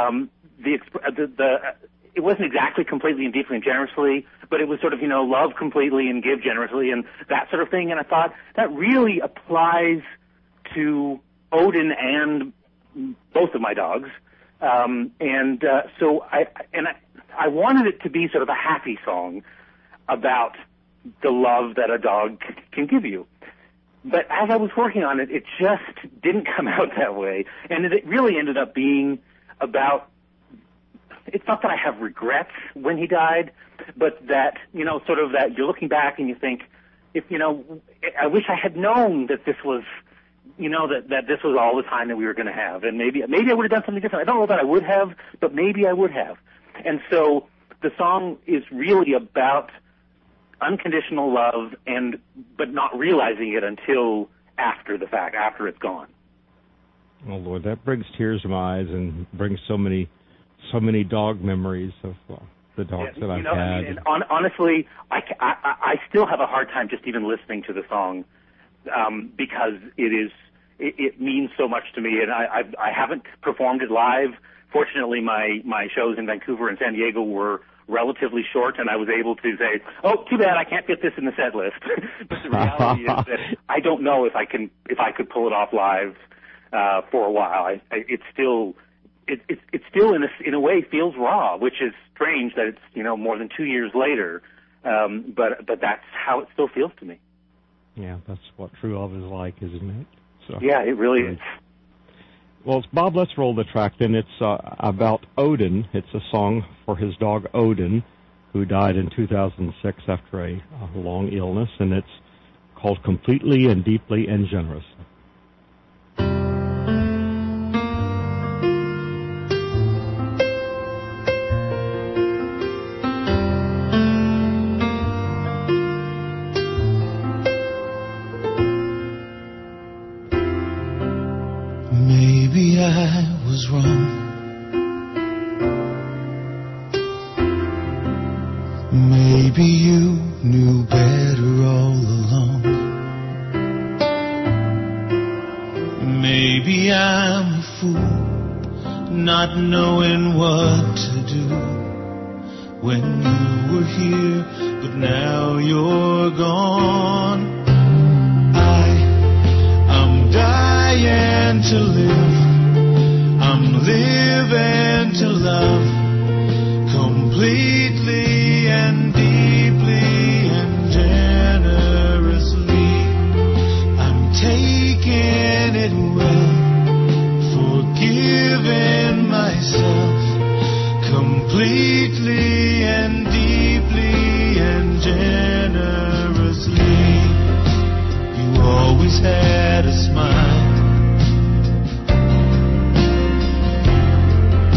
it wasn't exactly completely and deeply and generously, but it was sort of, love completely and give generously and that sort of thing. And I thought that really applies to Odin and both of my dogs. So I wanted it to be sort of a happy song about the love that a dog can give you. But as I was working on it, it just didn't come out that way. And it really ended up being about, it's not that I have regrets when he died, but that, sort of that you're looking back and you think, I wish I had known that this was, that this was all the time that we were going to have. And maybe I would have done something different. I don't know that I would have, but maybe I would have. And so the song is really about unconditional love, but not realizing it until after the fact, after it's gone. Oh Lord, that brings tears to my eyes and brings so many dog memories of the dogs that I've had. And honestly, I still have a hard time just even listening to the song because it means so much to me, and I haven't performed it live. Fortunately, my shows in Vancouver and San Diego were relatively short, and I was able to say, oh, too bad I can't fit this in the set list. But the reality is that I don't know if I could pull it off live for a while. It's still in a way feels raw, which is strange that it's more than 2 years later. But that's how it still feels to me. Yeah, that's what true love is like, isn't it? So, yeah, it really is. Well, Bob, let's roll the track then. It's about Odin. It's a song for his dog Odin, who died in 2006 after a long illness, and it's called Completely and Deeply and Generous. Maybe you knew better all along. Maybe I'm a fool, not knowing what to do when you were here, but now you're gone. I'm dying to live, I'm living to love. Completely and deeply and generously, I'm taking it well, forgiving myself. Completely and deeply and generously, you always had a smile.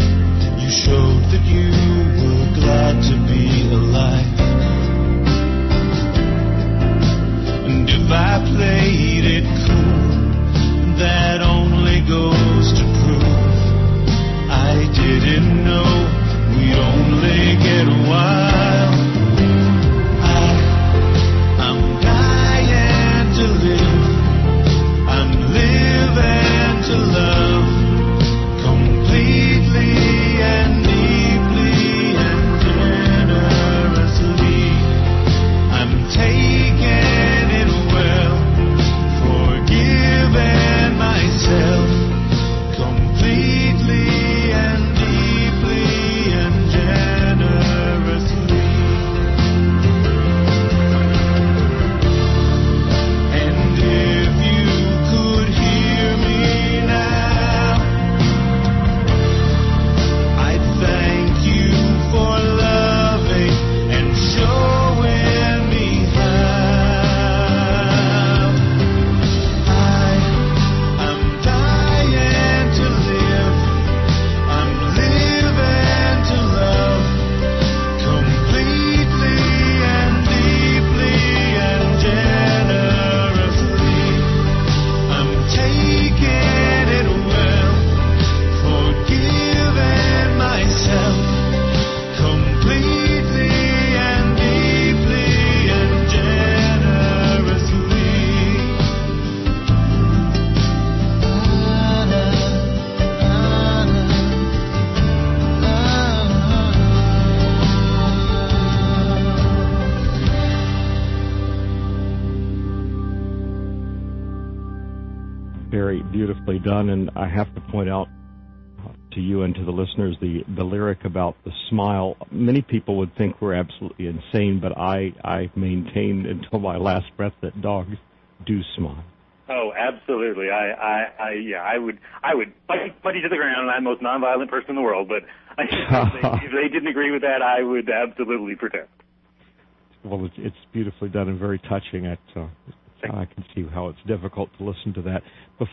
Very beautifully done, and I have to point out to you and to the listeners the lyric about the smile. Many people would think we're absolutely insane, but I maintained until my last breath that dogs do smile. Oh, absolutely. I would fight you to the ground. I'm the most nonviolent person in the world, but if they didn't agree with that, I would absolutely protest. Well, it's beautifully done and very touching. I can see how it's difficult to listen to that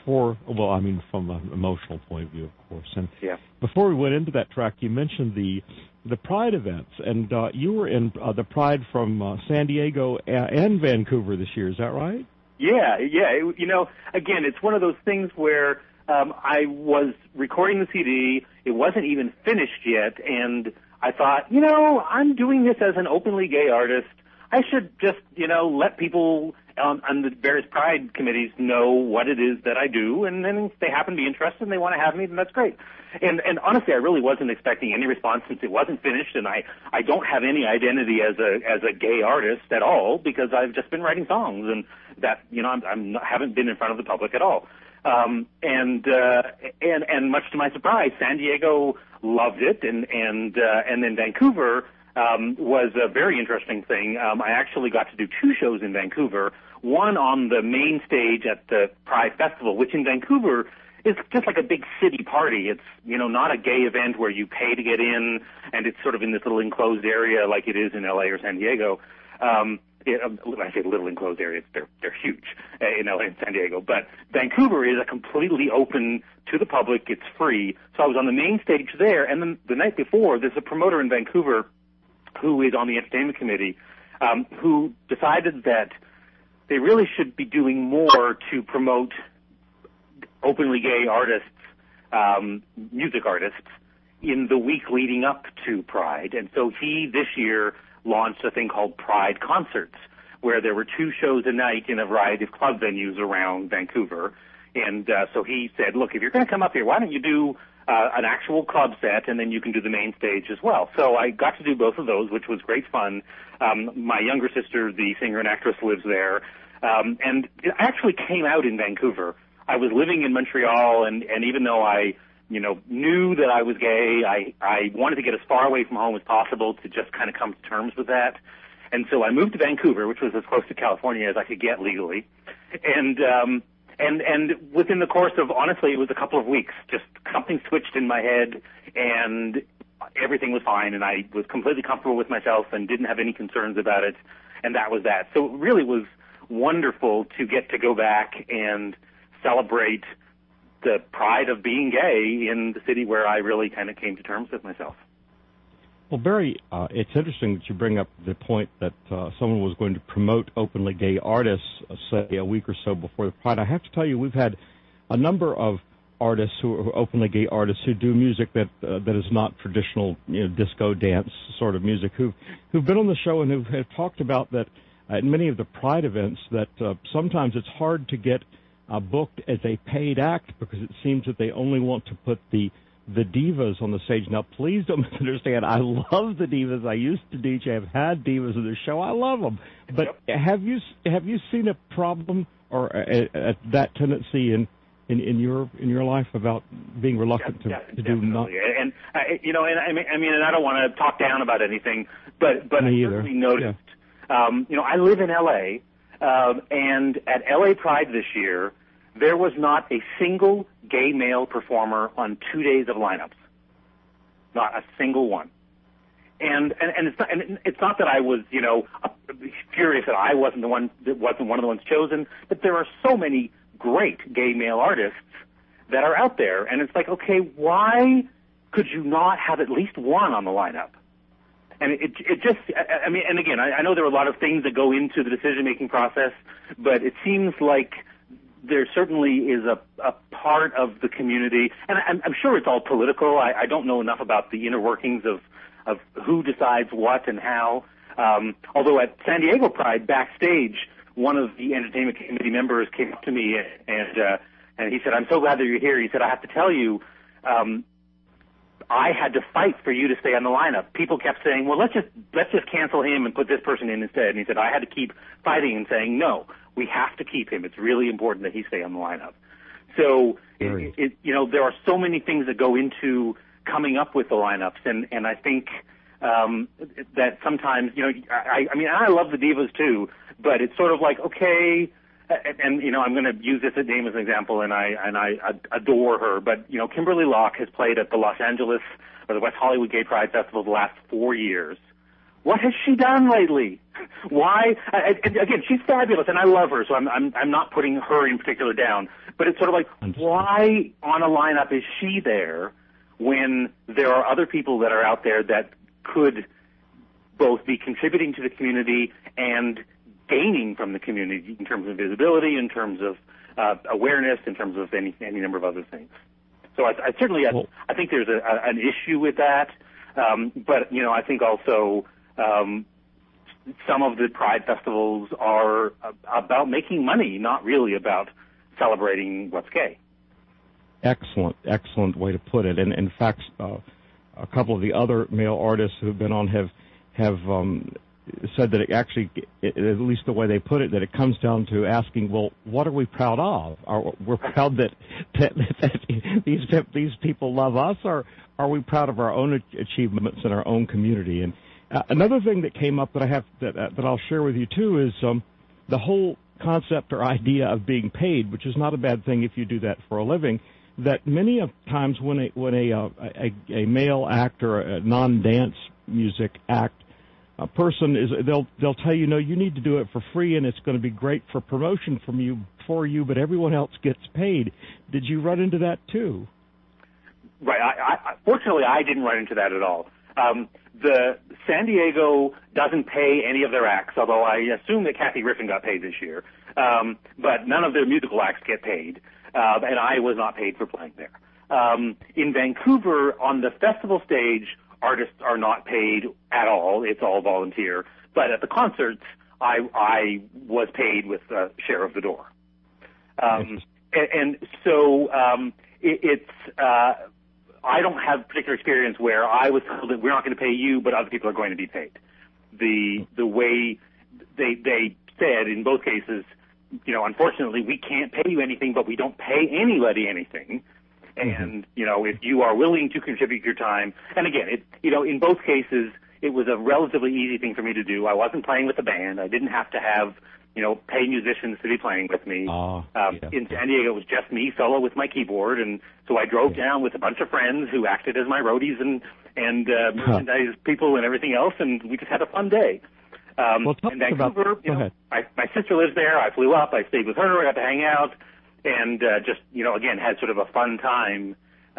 from an emotional point of view, of course. And before we went into that track, you mentioned the Pride events, and you were in the Pride from San Diego and Vancouver this year. Is that right? Yeah. Again, it's one of those things where I was recording the CD. It wasn't even finished yet, and I thought, I'm doing this as an openly gay artist. I should just, let people on the various Pride committees know what it is that I do, and then if they happen to be interested and they want to have me, then that's great. And honestly, I really wasn't expecting any response since it wasn't finished, and I don't have any identity as a gay artist at all because I've just been writing songs, and that haven't been in front of the public at all. And much to my surprise, San Diego loved it, and then Vancouver was a very interesting thing. I actually got to do 2 shows in Vancouver, one on the main stage at the Pride Festival, which in Vancouver is just like a big city party. It's, not a gay event where you pay to get in, and it's sort of in this little enclosed area like it is in LA or San Diego. When I say little enclosed areas, they're huge in LA and San Diego. But Vancouver is a completely open to the public. It's free. So I was on the main stage there, and then the night before, there's a promoter in Vancouver who is on the entertainment committee, who decided that they really should be doing more to promote openly gay artists, music artists, in the week leading up to Pride. And so he, this year, launched a thing called Pride Concerts, where there were 2 shows a night in a variety of club venues around Vancouver. And so he said, look, if you're going to come up here, why don't you do an actual club set, and then you can do the main stage as well. So I got to do both of those, which was great fun. My younger sister, the singer and actress, lives there. And it actually came out in Vancouver. I was living in Montreal, and even though I knew that I was gay, I wanted to get as far away from home as possible to just kind of come to terms with that. And so I moved to Vancouver, which was as close to California as I could get legally. And within the course of, honestly, it was a couple of weeks, just something switched in my head, and everything was fine, and I was completely comfortable with myself and didn't have any concerns about it, and that was that. So it really was wonderful to get to go back and celebrate the pride of being gay in the city where I really kind of came to terms with myself. Well, Barry, it's interesting that you bring up the point that someone was going to promote openly gay artists, say, a week or so before the Pride. I have to tell you, we've had a number of artists who are openly gay artists who do music that is not traditional, disco dance sort of music, who've been on the show and who have talked about that at many of the Pride events that sometimes it's hard to get booked as a paid act because it seems that they only want to put the divas on the stage. Now, please don't misunderstand. I love the divas. I used to DJ. I've had divas on the show. I love them. But have you seen a problem or that tendency in your life about being reluctant to do not? And and I don't want to talk down about anything, but I certainly noticed. Yeah. I live in LA, and at LA Pride this year, there was not a single gay male performer on 2 days of lineups. Not a single one. And it's not that I was, furious that I wasn't one of the ones chosen, but there are so many great gay male artists that are out there. And it's like, okay, why could you not have at least one on the lineup? And it just, and again, I know there are a lot of things that go into the decision-making process, but it seems like there certainly is a part of the community, and I'm sure it's all political. I don't know enough about the inner workings of who decides what and how. Although at San Diego Pride, backstage, one of the entertainment committee members came up to me and he said, "I'm so glad that you're here." He said, "I have to tell you, I had to fight for you to stay on the lineup. People kept saying, well, let's just cancel him and put this person in instead." And he said, "I had to keep fighting and saying, no, we have to keep him. It's really important that he stay on the lineup." So, there are so many things that go into coming up with the lineups, and I think that sometimes, I love the divas too, but it's sort of like, okay, and I'm going to use this name as an example, and I adore her, but Kimberly Locke has played at the Los Angeles or the West Hollywood Gay Pride Festival the last 4 years. What has she done lately? Why? Again, she's fabulous, and I love her, so I'm not putting her in particular down. But it's sort of like, why on a lineup is she there when there are other people that are out there that could both be contributing to the community and gaining from the community in terms of visibility, in terms of awareness, in terms of any number of other things. So I certainly I think there's an issue with that, but I think also some of the Pride festivals are about making money, not really about celebrating what's gay. Excellent way to put it. And in fact, a couple of the other male artists who've been on have said that it actually, at least the way they put it, that it comes down to asking, well, what are we proud of? We're proud that these people love us, or are we proud of our own achievements in our own community? And another thing that came up that I have that I'll share with you too is the whole concept or idea of being paid, which is not a bad thing if you do that for a living. That many of times when a male act or a non-dance music act, a person they'll tell you, no, you need to do it for free, and it's going to be great for promotion for you, but everyone else gets paid. Did you run into that too? Right. Fortunately, I didn't run into that at all. The San Diego doesn't pay any of their acts, although I assume that Kathy Griffin got paid this year. But none of their musical acts get paid, and I was not paid for playing there. In Vancouver, on the festival stage, artists are not paid at all. It's all volunteer. But at the concerts, I was paid with a share of the door. And so it's I don't have particular experience where I was told that we're not going to pay you, but other people are going to be paid. The way they said in both cases, unfortunately, we can't pay you anything, but we don't pay anybody anything. And, if you are willing to contribute your time, and again, in both cases, it was a relatively easy thing for me to do. I wasn't playing with a band. I didn't have to have, pay musicians to be playing with me. In San Diego, it was just me solo with my keyboard, and so I drove down with a bunch of friends who acted as my roadies and merchandise people and everything else, and we just had a fun day. In Vancouver, my sister lives there. I flew up. I stayed with her. I got to hang out. And again, had sort of a fun time.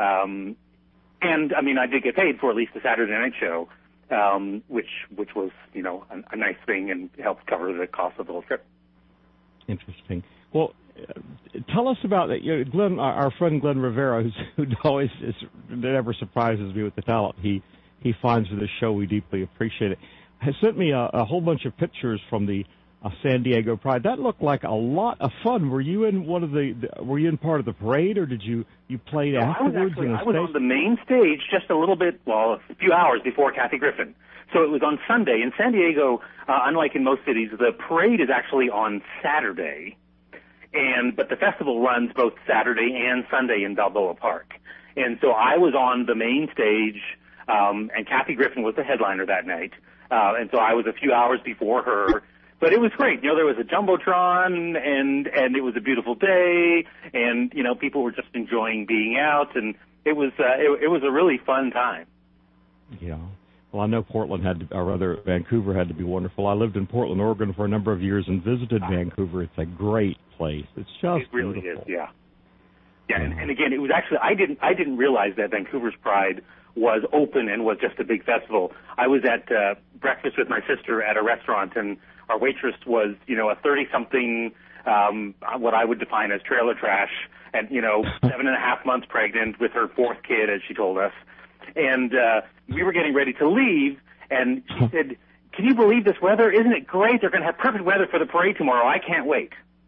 And, I did get paid for at least the Saturday night show, which was, a nice thing and helped cover the cost of the whole trip. Interesting. Well, tell us about that. Glenn, our friend Glenn Rivera, who always never surprises me with the talent he finds for this show. We deeply appreciate it. Has sent me a whole bunch of pictures from the San Diego Pride. That looked like a lot of fun. Were you in were you in part of the parade, or did you play afterwards? I was on the main stage just a few hours before Kathy Griffin. So it was on Sunday. In San Diego, unlike in most cities, the parade is actually on Saturday, but the festival runs both Saturday and Sunday in Balboa Park. And so I was on the main stage, and Kathy Griffin was the headliner that night. And so I was a few hours before her. But it was great. There was a Jumbotron, and it was a beautiful day, and, people were just enjoying being out, and it was a really fun time. Yeah. Well, I know Vancouver had to be wonderful. I lived in Portland, Oregon for a number of years and visited Vancouver. It's a great place. It's just It really beautiful. is, yeah. Yeah, and again, it was actually, I didn't realize that Vancouver's Pride was open and was just a big festival. I was at breakfast with my sister at a restaurant, and our waitress was, a 30-something, what I would define as trailer trash, and, 7.5 months pregnant with her fourth kid, as she told us. And we were getting ready to leave, and she said, "Can you believe this weather? Isn't it great? They're going to have perfect weather for the parade tomorrow. I can't wait."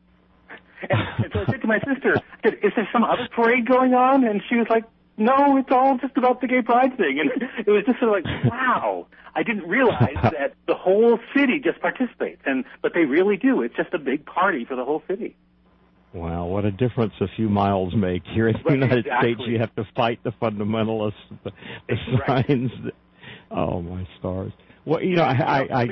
And so I said to my sister, "Is there some other parade going on?" And she was like, "No, it's all just about the gay pride thing." And it was just sort of like, wow, I didn't realize that the whole city just participates, but they really do. It's just a big party for the whole city. Wow, what a difference a few miles make. Here in the United States, you have to fight the fundamentalists, the signs. Oh, my stars. Well, you know, I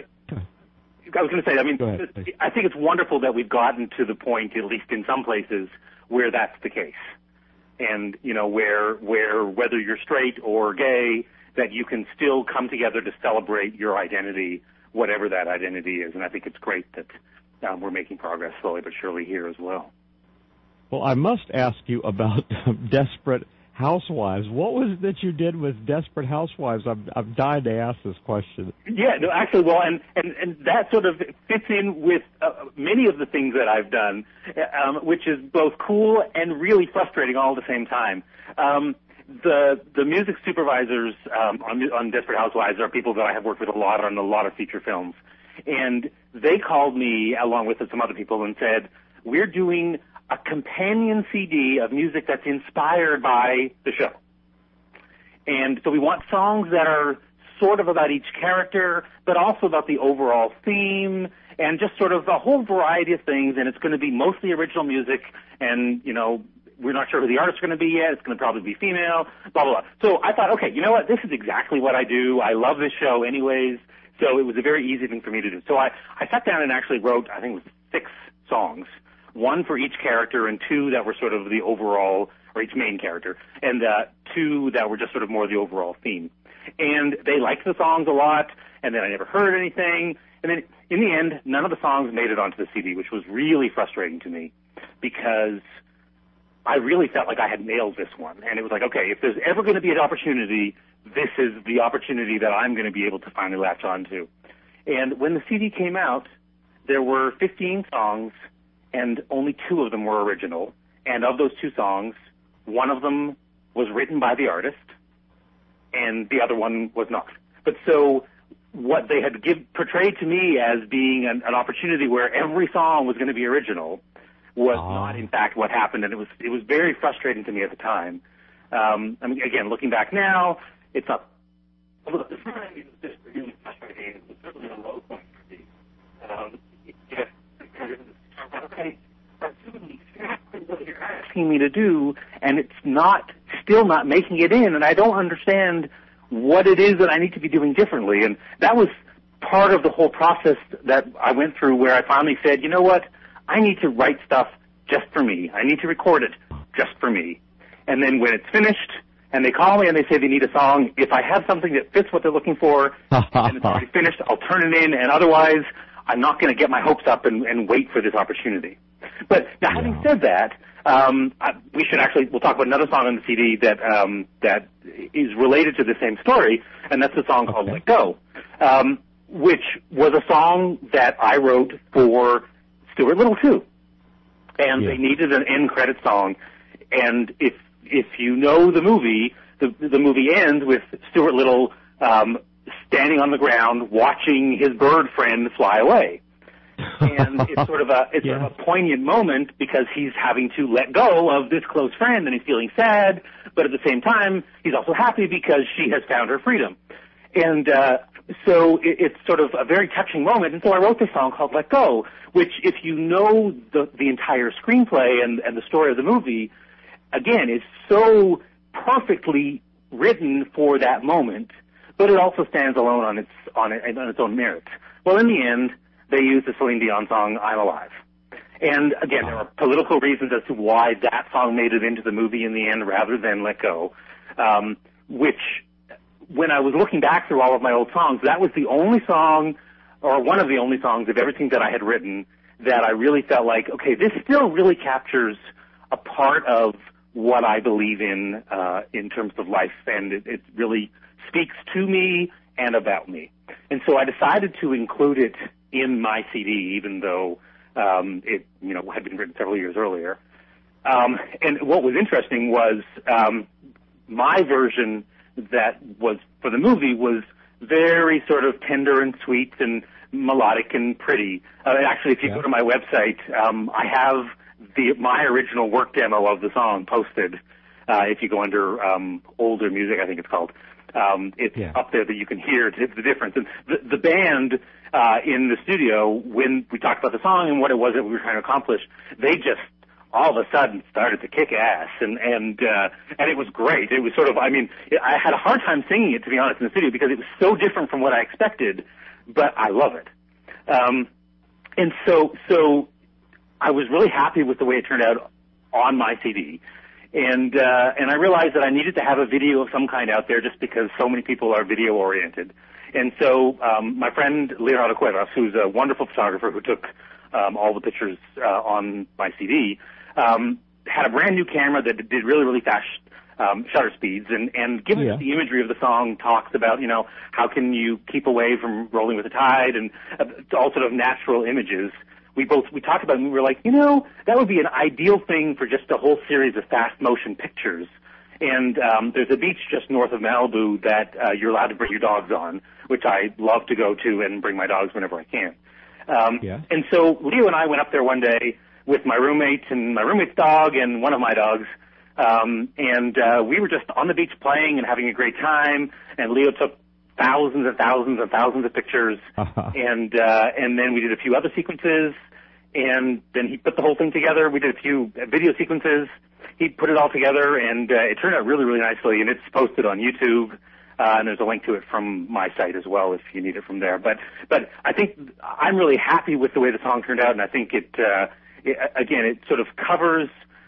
was going to say, Go ahead, I think it's wonderful that we've gotten to the point, at least in some places, where that's the case. And, you know, where whether you're straight or gay, that you can still come together to celebrate your identity, whatever that identity is. And I think it's great that we're making progress slowly but surely here as well. Well, I must ask you about Desperate Housewives. What was it that you did with Desperate Housewives? I've died to ask this question. Yeah, no, actually, well, and that sort of fits in with many of the things that I've done, which is both cool and really frustrating all at the same time. The music supervisors on Desperate Housewives are people that I have worked with a lot on a lot of feature films, and they called me along with some other people and said, "We're doing a companion CD of music that's inspired by the show. And so we want songs that are sort of about each character, but also about the overall theme, and just sort of a whole variety of things, and it's going to be mostly original music, and, you know, we're not sure who the artists are going to be yet. It's going to probably be female, blah, blah, blah." So I thought, okay, you know what? This is exactly what I do. I love this show anyways, so it was a very easy thing for me to do. So I sat down and actually wrote, I think it was 6 songs, 1 for each character and 2 that were sort of the overall, or each main character, and 2 that were just sort of more the overall theme. And they liked the songs a lot, and then I never heard anything. And then in the end, none of the songs made it onto the CD, which was really frustrating to me because I really felt like I had nailed this one. And it was like, okay, if there's ever going to be an opportunity, this is the opportunity that I'm going to be able to finally latch on to. And when the CD came out, there were 15 songs, and only 2 of them were original. And of those 2 songs, one of them was written by the artist, and the other one was not. But so what they had portrayed to me as being an opportunity where every song was going to be original was not, in fact, what happened, and it was very frustrating to me at the time. I mean, again, looking back now, it's not. Although at the time, it was just really frustrating. It was certainly a low point for me. Okay, that's exactly what you're asking me to do, and it's still not making it in, and I don't understand what it is that I need to be doing differently. And that was part of the whole process that I went through, where I finally said, you know what, I need to write stuff just for me. I need to record it just for me. And then when it's finished, and they call me and they say they need a song, if I have something that fits what they're looking for, and it's already finished, I'll turn it in, and otherwise I'm not going to get my hopes up and wait for this opportunity. But now, having said that, we'll talk about another song on the CD that is related to the same story, and that's a song called Let Go, which was a song that I wrote for Stuart Little too. And they needed an end credit song. And if you know the movie, the movie ends with Stuart Little standing on the ground watching his bird friend fly away. And it's sort of a poignant moment because he's having to let go of this close friend, and he's feeling sad, but at the same time, he's also happy because she has found her freedom. And so it's sort of a very touching moment. And so I wrote this song called Let Go, which, if you know the entire screenplay and the story of the movie, again, is so perfectly written for that moment, but it also stands alone on its own merits. Well, in the end, they used the Celine Dion song, I'm Alive. And again, there are political reasons as to why that song made it into the movie in the end rather than Let Go, which, when I was looking back through all of my old songs, that was the only song, or one of the only songs of everything that I had written, that I really felt like, okay, this still really captures a part of what I believe in terms of life, and it really speaks to me and about me. And so I decided to include it in my CD, even though it had been written several years earlier. And what was interesting was my version that was for the movie was very sort of tender and sweet and melodic and pretty. Actually, if you go to my website, I have my original work demo of the song posted. If you go under older music, I think it's called. It's up there that you can hear the difference. And the band in the studio when we talked about the song and what it was that we were trying to accomplish. They just all of a sudden started to kick ass, and it was great. It was sort of, I mean, I had a hard time singing it, to be honest, in the studio because it was so different from what I expected, but I love it. And so I was really happy with the way it turned out on my CD. And I realized that I needed to have a video of some kind out there just because so many people are video oriented. And so, my friend Leonardo Cuevas, who's a wonderful photographer who took, all the pictures, on my CD, had a brand new camera that did really, really fast, shutter speeds. And given that the imagery of the song talks about, you know, how can you keep away from rolling with the tide and all sort of natural images, we talked about it and we were like, you know, that would be an ideal thing for just a whole series of fast motion pictures. And there's a beach just north of Malibu that you're allowed to bring your dogs on, which I love to go to and bring my dogs whenever I can. And so Leo and I went up there one day with my roommate and my roommate's dog and one of my dogs. And we were just on the beach playing and having a great time. And Leo took thousands and thousands and thousands of pictures. And then we did a few other sequences. And then he put the whole thing together. We did a few video sequences. He put it all together, and it turned out really, really nicely, and it's posted on YouTube, and there's a link to it from my site as well if you need it from there. But I think I'm really happy with the way the song turned out, and I think it sort of covers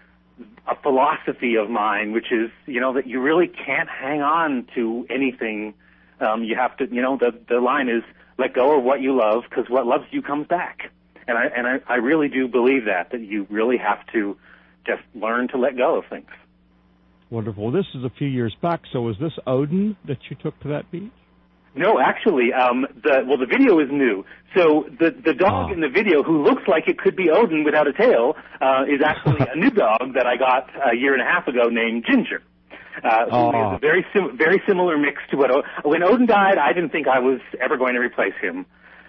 a philosophy of mine, which is, you know, that you really can't hang on to anything. You have to, you know, the line is, let go of what you love, because what loves you comes back. And I really do believe that you really have to just learn to let go of things. Wonderful. This is a few years back, so was this Odin that you took to that beach? No, actually, the video is new. So the dog in the video, who looks like it could be Odin without a tail, is actually a new dog that I got a year and a half ago named Ginger. Who is a very similar mix to when Odin died, I didn't think I was ever going to replace him.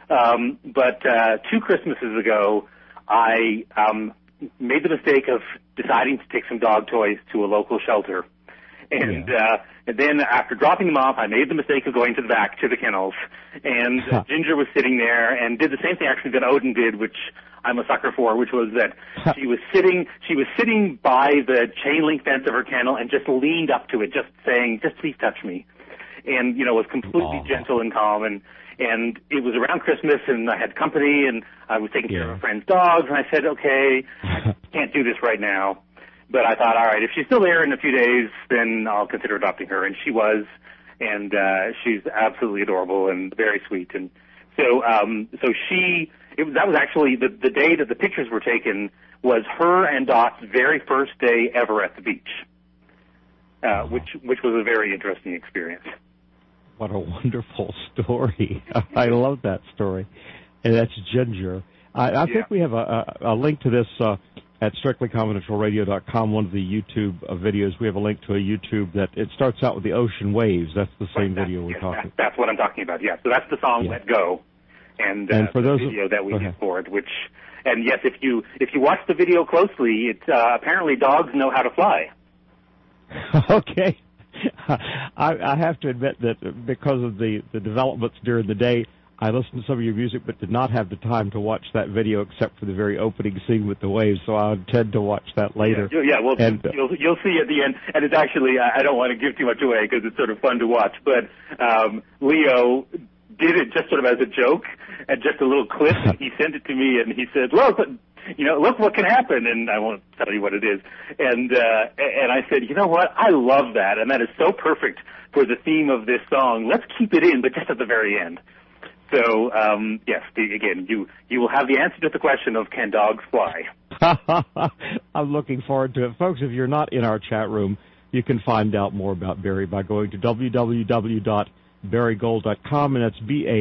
But 2 Christmases ago, I made the mistake of deciding to take some dog toys to a local shelter. And then after dropping them off, I made the mistake of going to the back to the kennels. And Ginger was sitting there and did the same thing actually that Odin did, which I'm a sucker for, which was that she was sitting by the chain link fence of her kennel and just leaned up to it, just saying, just please touch me. And, you know, was completely gentle and calm. And it was around Christmas, and I had company, and I was taking care of a friend's dogs, and I said, okay, I can't do this right now. But I thought, all right, if she's still there in a few days, then I'll consider adopting her. And she was, and she's absolutely adorable and very sweet. And so that was actually the day that the pictures were taken was her and Dot's very first day ever at the beach, which was a very interesting experience. What a wonderful story. I love that story. And that's Ginger. I think we have a link to this at strictlyconfidentialradio.com, one of the YouTube videos. We have a link to a YouTube that it starts out with the ocean waves. That's the same video we're talking about. That's what I'm talking about, yeah. So that's the song Let Go. And for the video that we did for it, and yes, if you watch the video closely, it's apparently dogs know how to fly. Okay. I have to admit that because of the developments during the day, I listened to some of your music but did not have the time to watch that video except for the very opening scene with the waves, so I intend to watch that later. Yeah, well, you'll see at the end, and it's actually, I don't want to give too much away because it's sort of fun to watch, but Leo did it just sort of as a joke, and just a little clip, and he sent it to me, and he said, look what can happen, and I won't tell you what it is. And I said, you know what, I love that, and that is so perfect for the theme of this song. Let's keep it in, but just at the very end. So, yes, again, you will have the answer to the question of can dogs fly? I'm looking forward to it. Folks, if you're not in our chat room, you can find out more about Barry by going to www.barrygold.com, and that's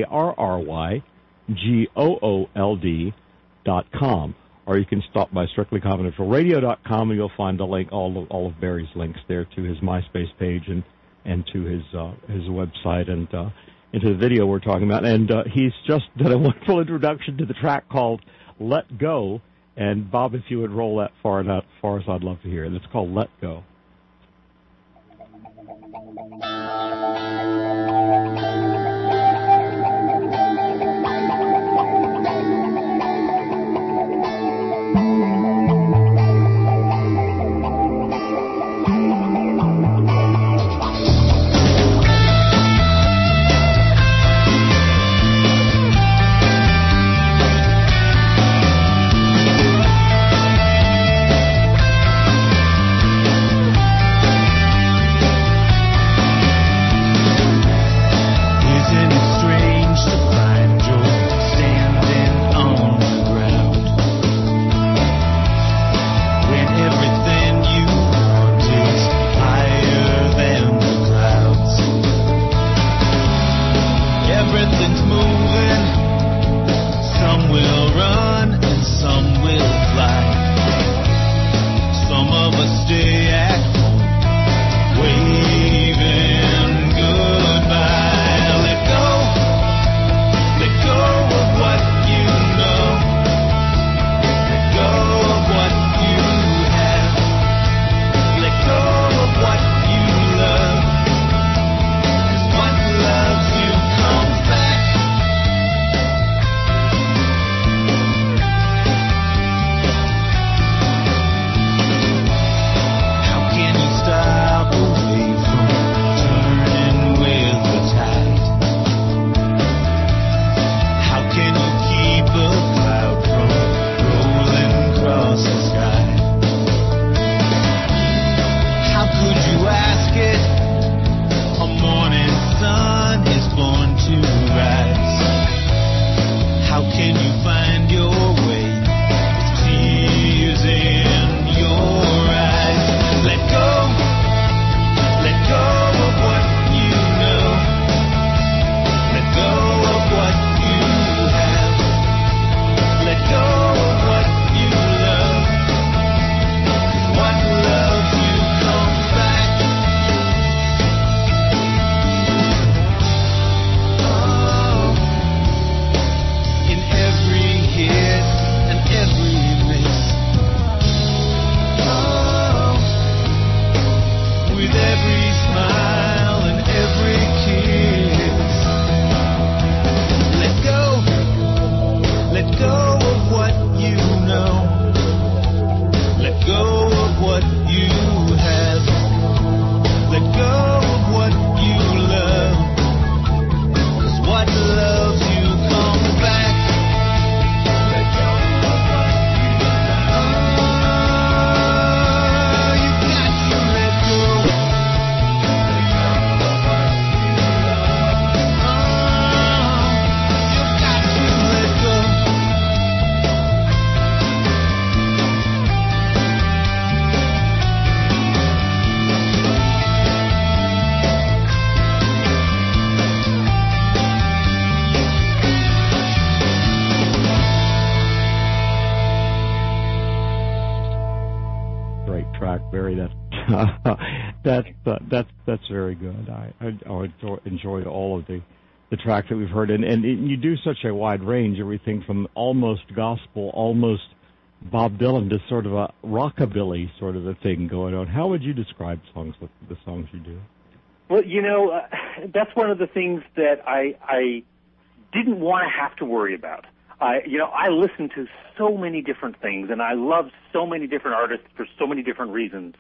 BARRYGOOLD.com. Or you can stop by strictlyconfidentialradio.com, and you'll find a link, all of Barry's links there to his MySpace page and to his website and into the video we're talking about. And he's just done a wonderful introduction to the track called Let Go. And, Bob, if you would roll that far enough for us, I'd love to hear it. It's called Let Go. story. That's very good. I enjoyed all of the tracks that we've heard, and you do such a wide range, everything from almost gospel, almost Bob Dylan, to sort of a rockabilly sort of a thing going on. How would you describe the songs you do? Well, that's one of the things that I didn't want to have to worry about. I listen to so many different things, and I love so many different artists for so many different reasons.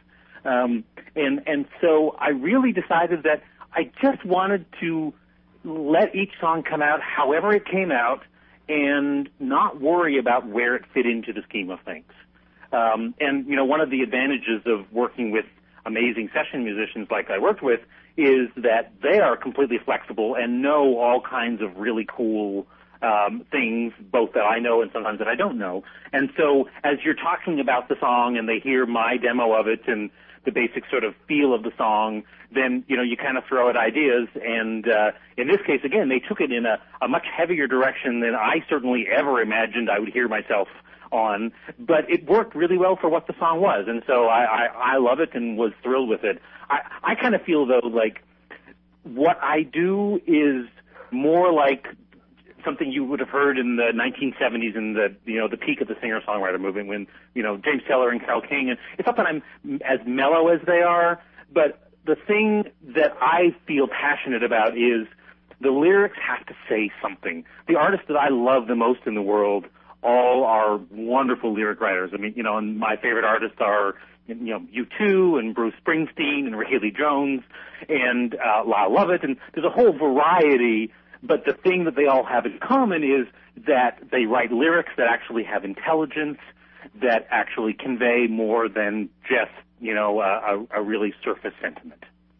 And so I really decided that I just wanted to let each song come out however it came out and not worry about where it fit into the scheme of things. And one of the advantages of working with amazing session musicians like I worked with is that they are completely flexible and know all kinds of really cool things, both that I know and sometimes that I don't know. And so as you're talking about the song and they hear my demo of it and the basic sort of feel of the song, then, you kind of throw out ideas. And in this case, again, they took it in a much heavier direction than I certainly ever imagined I would hear myself on. But it worked really well for what the song was. And so I love it and was thrilled with it. I kind of feel, though, like what I do is more like something you would have heard in the 1970s in the peak of the singer-songwriter movement when, James Taylor and Carole King. And it's not that I'm as mellow as they are, but the thing that I feel passionate about is the lyrics have to say something. The artists that I love the most in the world all are wonderful lyric writers. I mean, and my favorite artists are, U2 and Bruce Springsteen and Haley Jones and Lyle Lovett, and there's a whole variety. But the thing that they all have in common is that they write lyrics that actually have intelligence, that actually convey more than just, a really surface sentiment.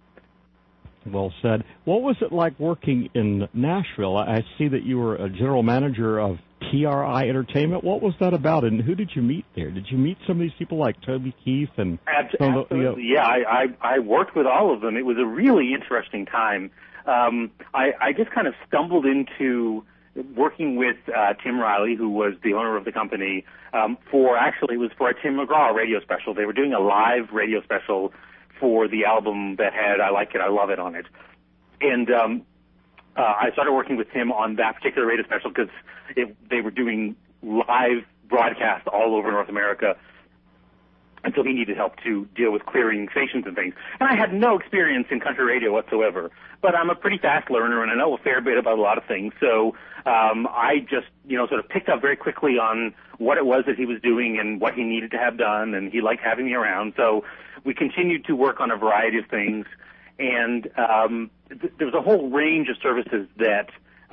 Well said. What was it like working in Nashville? I see that you were a general manager of TRI Entertainment. What was that about, and who did you meet there? Did you meet some of these people like Toby Keith? And Absolutely. Yeah, I worked with all of them. It was a really interesting time. I just kind of stumbled into working with Tim Riley, who was the owner of the company, it was for a Tim McGraw radio special. They were doing a live radio special for the album that had I Like It, I Love It on it. And I started working with Tim on that particular radio special because they were doing live broadcasts all over North America. And so he needed help to deal with clearing stations and things. And I had no experience in country radio whatsoever. But I'm a pretty fast learner, and I know a fair bit about a lot of things. So I just, sort of picked up very quickly on what it was that he was doing and what he needed to have done, and he liked having me around. So we continued to work on a variety of things. And there was a whole range of services that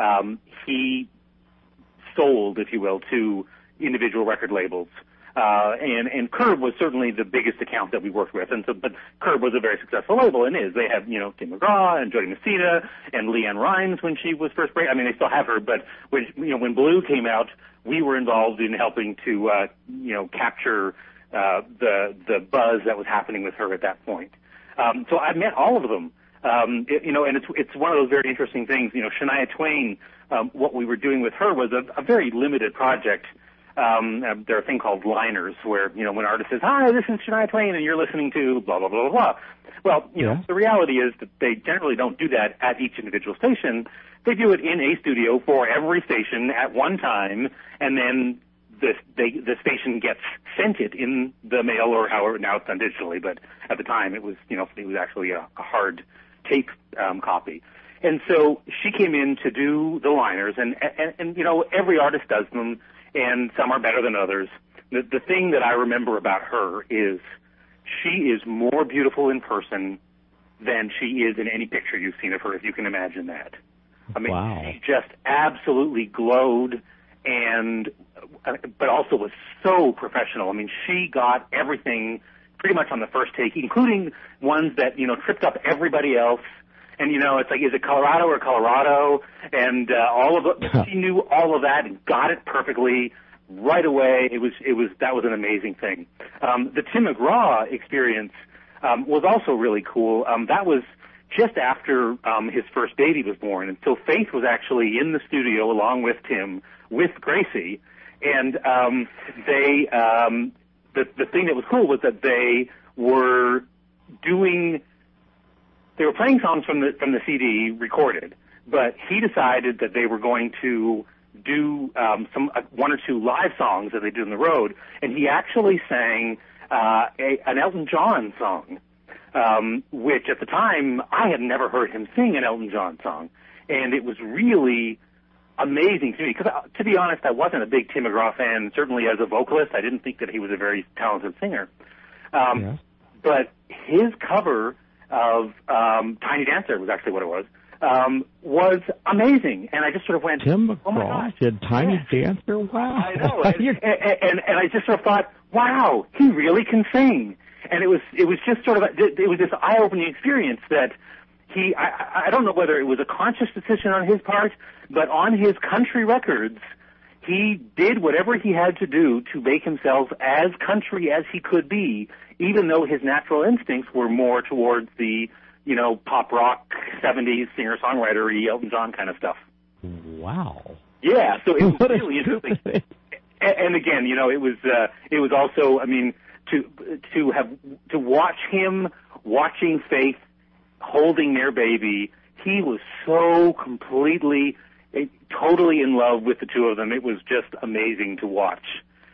he sold, if you will, to individual record labels. And Curb was certainly the biggest account that we worked with, but Curb was a very successful label and is. They have, Tim McGraw and Jody Messina and Leanne Rimes when she was first breaking. I mean, they still have her, but when Blue came out, we were involved in helping to, capture, the buzz that was happening with her at that point. So I met all of them. And it's one of those very interesting things. Shania Twain, what we were doing with her was a very limited project. There are a thing called liners where, when an artist says, "Hi, this is Shania Twain," and you're listening to blah, blah, blah, blah, blah. Well, the reality is that they generally don't do that at each individual station. They do it in a studio for every station at one time, and then the station gets sent it in the mail or however, now it's done digitally, but at the time it was actually a hard tape copy. And so she came in to do the liners, and every artist does them, and some are better than others. The thing that I remember about her is she is more beautiful in person than she is in any picture you've seen of her, if you can imagine that. I mean, wow. She just absolutely glowed, but also was so professional. I mean, she got everything pretty much on the first take, including ones that, tripped up everybody else. And, it's like, is it Colorado or Colorado? And all of it, she knew all of that and got it perfectly right away. That was an amazing thing. The Tim McGraw experience was also really cool. That was just after his first baby was born. And so Faith was actually in the studio along with Tim, with Gracie. And the thing that was cool was that they were playing songs from the CD recorded, but he decided that they were going to do one or two live songs that they did on the road, and he actually sang an Elton John song, which at the time I had never heard him sing an Elton John song, and it was really amazing to me, because to be honest, I wasn't a big Tim McGraw fan. Certainly as a vocalist, I didn't think that he was a very talented singer. Yeah. But his cover of Tiny Dancer was actually what it was amazing. And I just sort of went, Tim oh my McGraw gosh. did Tiny Dancer? Wow. I know. And I just sort of thought, wow, he really can sing. And it was just sort of, it was this eye-opening experience that I don't know whether it was a conscious decision on his part, but on his country records, he did whatever he had to do to make himself as country as he could be, even though his natural instincts were more towards the, pop rock, 70s singer-songwriter-y Elton John kind of stuff. Wow. Yeah, so it was really interesting. And again, it was also, I mean, to watch him watching Faith holding their baby, he was so completely, totally in love with the two of them. It was just amazing to watch,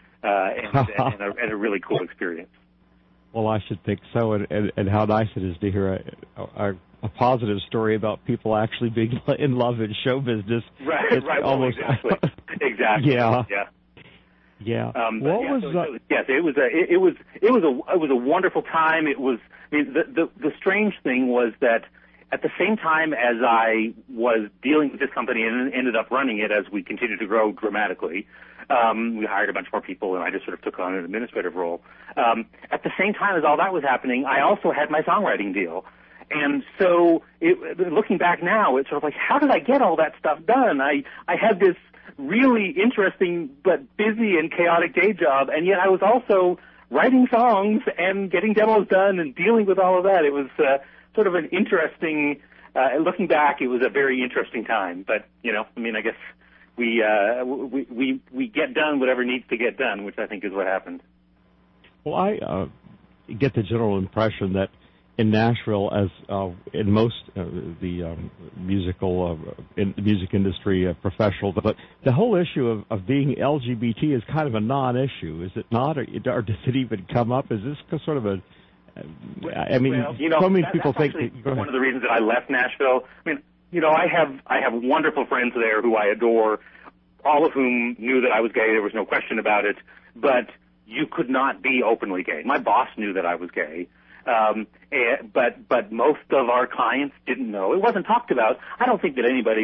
and a really cool experience. Well, I should think so, and how nice it is to hear a positive story about people actually being in love in show business. Right, it's right, almost exactly. Yeah. Yes, it was a wonderful time. It was. I mean, the strange thing was that at the same time as I was dealing with this company and ended up running it as we continued to grow dramatically, we hired a bunch more people and I just sort of took on an administrative role. At the same time as all that was happening, I also had my songwriting deal. And so looking back now, it's sort of like, how did I get all that stuff done? I had this really interesting but busy and chaotic day job, and yet I was also writing songs and getting demos done and dealing with all of that. It was sort of an interesting, looking back, it was a very interesting time. But, I guess we get done whatever needs to get done, which I think is what happened. Well, I get the general impression that in Nashville, as in most the music industry professional, but the whole issue of being LGBT is kind of a non-issue, is it not? Or does it even come up? Is this sort of a? I mean, so many people think. One of the reasons that I left Nashville. I mean, I have wonderful friends there who I adore, all of whom knew that I was gay. There was no question about it. But you could not be openly gay. My boss knew that I was gay. But most of our clients didn't know. It wasn't talked about. I don't think that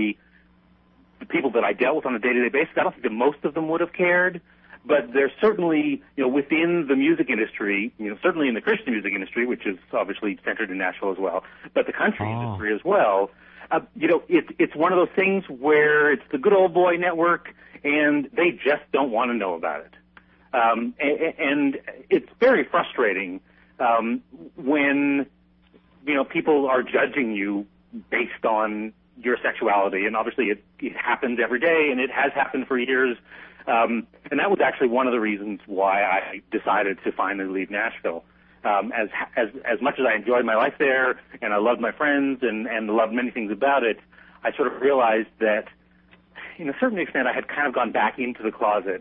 the people that I dealt with on a day-to-day basis, I don't think that most of them would have cared. But there's certainly, within the music industry, certainly in the Christian music industry, which is obviously centered in Nashville as well, but the country industry as well, it's one of those things where it's the good old boy network, and they just don't want to know about it. And it's very frustrating when, people are judging you based on your sexuality. And obviously it happens every day, and it has happened for years. And that was actually one of the reasons why I decided to finally leave Nashville. As much as I enjoyed my life there, and I loved my friends and loved many things about it, I sort of realized that, in a certain extent, I had kind of gone back into the closet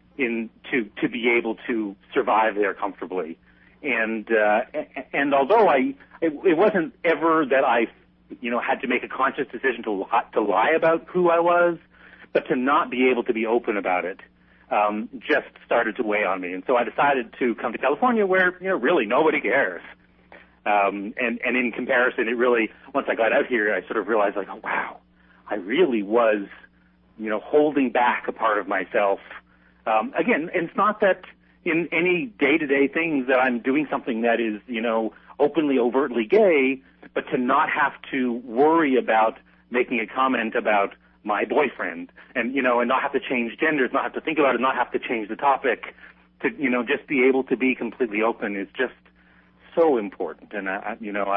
to be able to survive there comfortably. And although it wasn't ever that I, had to make a conscious decision to lie about who I was, but to not be able to be open about it, just started to weigh on me. And so I decided to come to California where, really nobody cares. And in comparison, it really, once I got out here, I sort of realized like, oh, wow, I really was, holding back a part of myself. Again, and it's not that in any day-to-day things that I'm doing something that is, openly, overtly gay, but to not have to worry about making a comment about my boyfriend and, and not have to change genders, not have to think about it, not have to change the topic, to, just be able to be completely open is just so important. And, I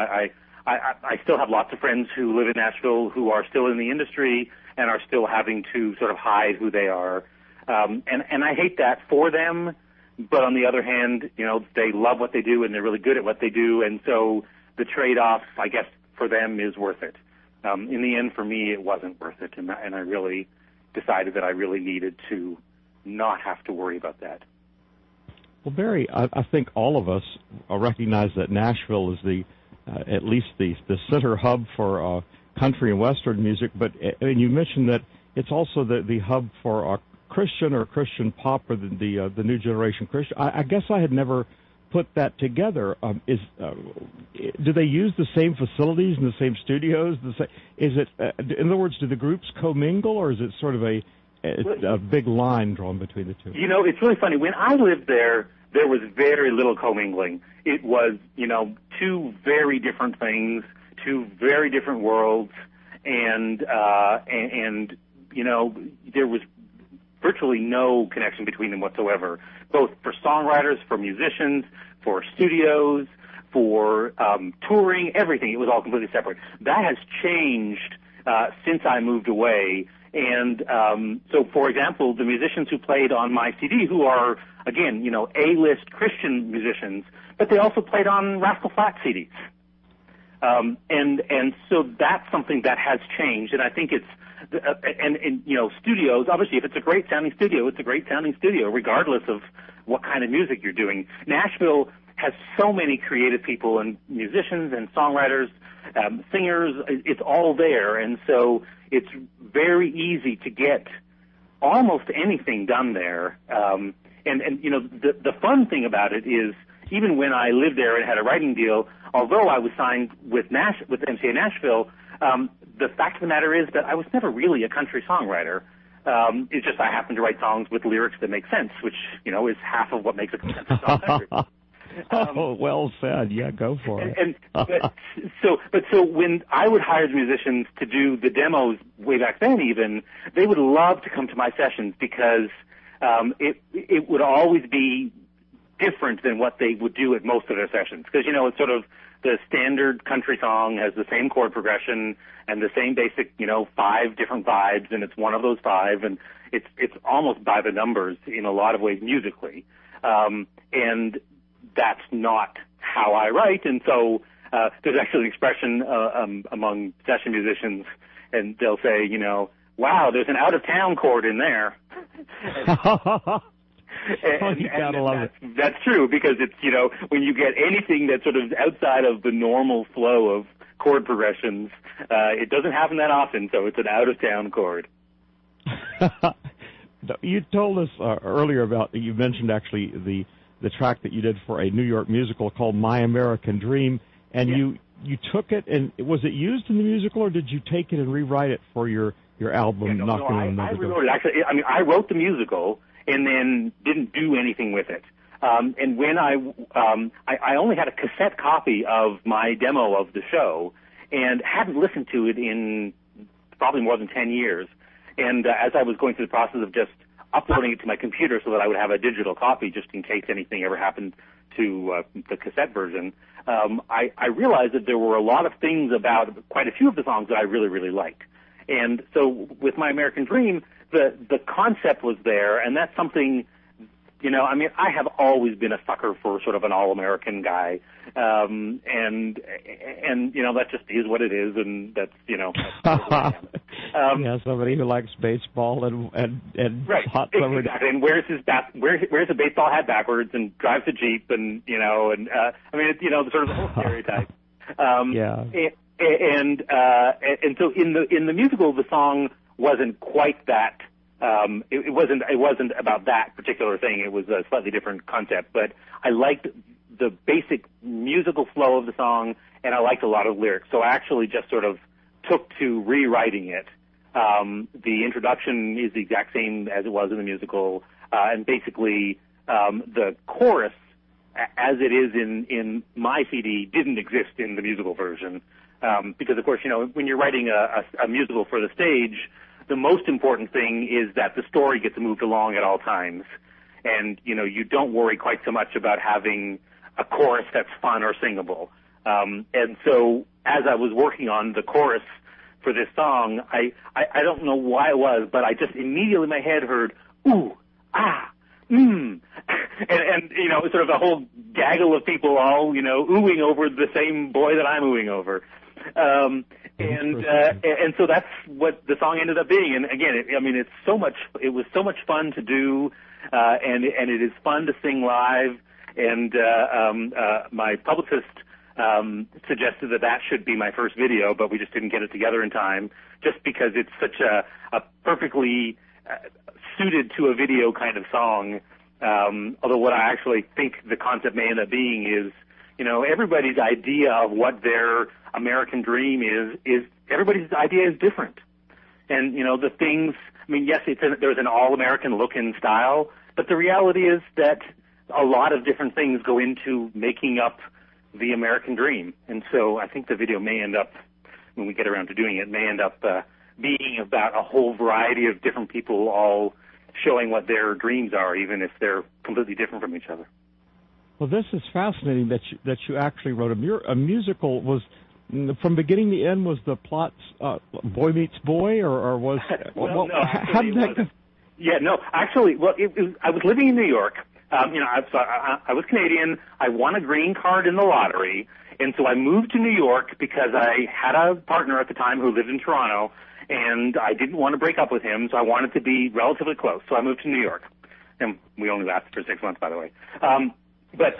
still have lots of friends who live in Nashville who are still in the industry and are still having to sort of hide who they are. And I hate that for them, but on the other hand, they love what they do and they're really good at what they do, and so the trade-off, I guess, for them is worth it. In the end, for me, it wasn't worth it, and I really decided that I really needed to not have to worry about that. Well, Barry, I think all of us recognize that Nashville is at least the center hub for country and Western music, but and you mentioned that it's also the hub for Christian or Christian pop, or the new generation Christian. I guess I had never put that together. Do they use the same facilities and the same studios? Is it, in other words, do the groups commingle, or is it sort of a big line drawn between the two? It's really funny. When I lived there was very little commingling. It was, two very different things, two very different worlds, and there was virtually no connection between them whatsoever, both for songwriters, for musicians, for studios, for touring, everything. It was all completely separate. That has changed since I moved away. And so, for example, the musicians who played on my CD, who are, again, A-list Christian musicians, but they also played on Rascal Flatts CDs. And so that's something that has changed, and I think it's studios, obviously, if it's a great sounding studio, it's a great sounding studio, regardless of what kind of music you're doing. Nashville has so many creative people and musicians and songwriters, singers. It's all there, and so it's very easy to get almost anything done there. The fun thing about it is, even when I lived there and had a writing deal, although I was signed with MCA Nashville, the fact of the matter is that I was never really a country songwriter. It's just I happen to write songs with lyrics that make sense, which, is half of what makes a country song country. Well said. Yeah, go for it. So when I would hire the musicians to do the demos way back then, even, they would love to come to my sessions because it would always be different than what they would do at most of their sessions. Because, it's sort of the standard country song has the same chord progression and the same basic, 5 different vibes, and it's one of those 5, and it's almost by the numbers in a lot of ways musically. And that's not how I write, and so there's actually an expression among session musicians, and they'll say, wow, there's an out-of-town chord in there. That's true, because it's, when you get anything that's sort of outside of the normal flow of chord progressions, it doesn't happen that often, so it's an out-of-town chord. You told us earlier you mentioned actually the track that you did for a New York musical called My American Dream, and you took it, and was it used in the musical, or did you take it and rewrite it for your album? I rewrote it. Actually, I wrote the musical and then didn't do anything with it. And when I only had a cassette copy of my demo of the show and hadn't listened to it in probably more than 10 years. And as I was going through the process of just uploading it to my computer so that I would have a digital copy just in case anything ever happened to the cassette version, I realized that there were a lot of things about quite a few of the songs that I really, really liked. And so with My American Dream, the concept was there, and that's something, I have always been a sucker for sort of an all-American guy, and that just is what it is, and that's, that's I am. Somebody who likes baseball and right, hot summer. Exactly. And wears a baseball hat backwards and drives a Jeep, and it's sort of the whole stereotype. And so in the musical, the song wasn't quite that. It wasn't about that particular thing. It was a slightly different concept, but I liked the basic musical flow of the song, and I liked a lot of lyrics. So I actually just sort of took to rewriting it. The introduction is the exact same as it was in the musical, and basically the chorus, as it is in my CD, didn't exist in the musical version. Because, of course, when you're writing a musical for the stage, the most important thing is that the story gets moved along at all times. And, you don't worry quite so much about having a chorus that's fun or singable. And so as I was working on the chorus for this song, I don't know why it was, but I just immediately in my head heard, ooh, ah, and sort of a whole gaggle of people all, oohing over the same boy that I'm oohing over. And so that's what the song ended up being. And again, it was so much fun to do, and it is fun to sing live. And my publicist suggested that should be my first video, but we just didn't get it together in time, just because it's such a perfectly suited to a video kind of song. Although what I actually think the concept may end up being is, everybody's idea of what their American dream is everybody's idea is different. And, the things, yes, there's an all-American look and style, but the reality is that a lot of different things go into making up the American dream. And so I think the video may end up, when we get around to doing it, may end up being about a whole variety of different people all showing what their dreams are, even if they're completely different from each other. Well, this is fascinating that you actually wrote a musical. Was from beginning to end, was the plot boy meets boy, or was well, no, actually, I was living in New York. I was Canadian. I won a green card in the lottery, and so I moved to New York because I had a partner at the time who lived in Toronto, and I didn't want to break up with him, so I wanted to be relatively close. So I moved to New York, and we only lasted for 6 months, by the way. But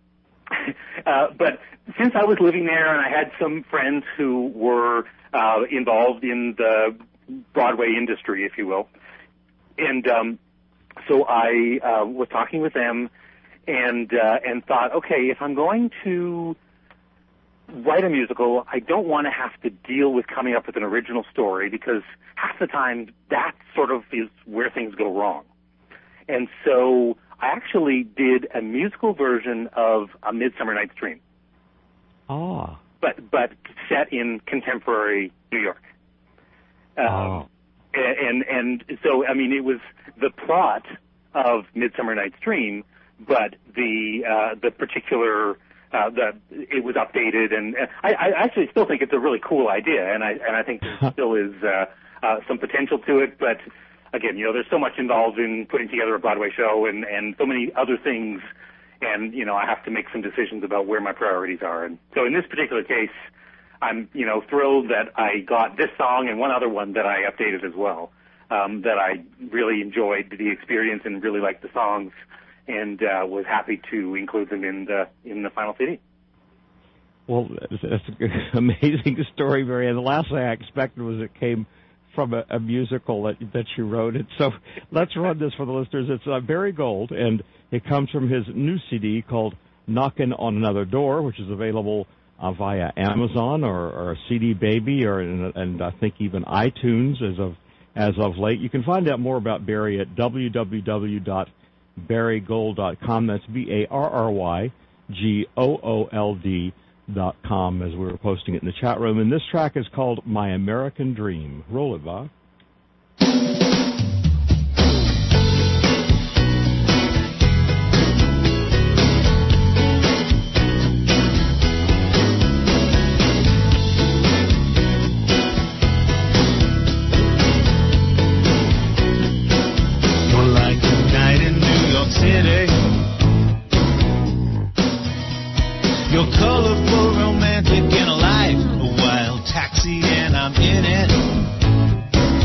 since I was living there, and I had some friends who were involved in the Broadway industry, if you will, and so I was talking with them and thought, okay, if I'm going to write a musical, I don't want to have to deal with coming up with an original story, because half the time that sort of is where things go wrong. And so I actually did a musical version of A Midsummer Night's Dream. Oh. But set in contemporary New York. And so, it was the plot of Midsummer Night's Dream, but the particular it was updated, and I actually still think it's a really cool idea, and I think there still is some potential to it. But again, there's so much involved in putting together a Broadway show, and so many other things, and I have to make some decisions about where my priorities are. And so in this particular case, I'm thrilled that I got this song and one other one that I updated as well. That I really enjoyed the experience and really liked the songs, and was happy to include them in the final CD. Well, that's an amazing story, Barry. And the last thing I expected was it came from a musical that you wrote. And so let's run this for the listeners. It's Barry Gold, and it comes from his new CD called Knockin' on Another Door, which is available via Amazon or CD Baby, and I think even iTunes as of late. You can find out more about Barry at www.barrygold.com. That's BARRYGOOLD.com, as we were posting it in the chat room. And this track is called My American Dream. Roll it, Bob. You're colorful, romantic, and alive. A wild taxi, and I'm in it.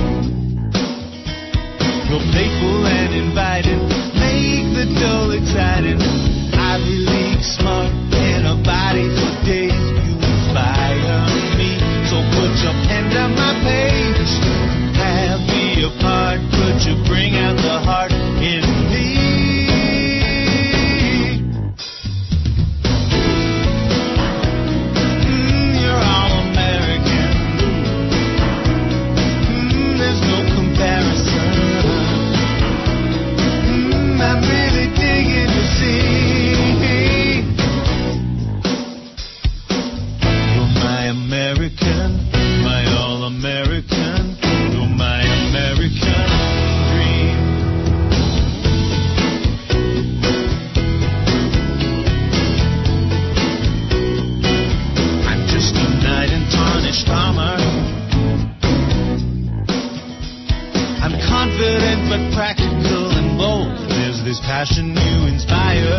passion you inspire.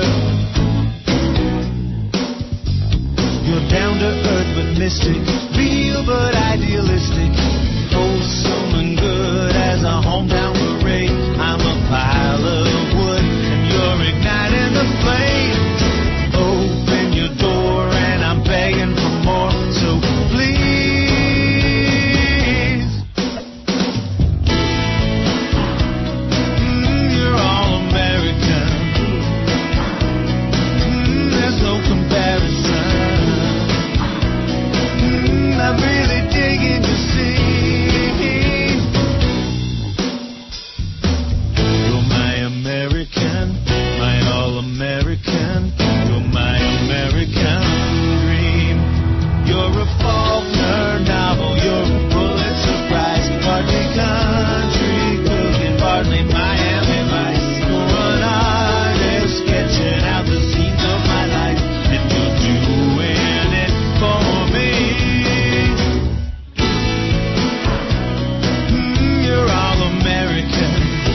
You're down to earth but mystic, real but idealistic, wholesome and good as a hometown parade. I'm a pile of wood and you're igniting the flame. Open your door and I'm begging for more, so please. You're all American. There's no comparison. I'm really digging to see. You're my American, my all-American. You're my American dream. You're a Faulkner novel. You're a Pulitzer Prize. Partly country cooking, partly Miami Vice. You're an artist sketching out the scenes of my life, and you're doing it for me. You're all American.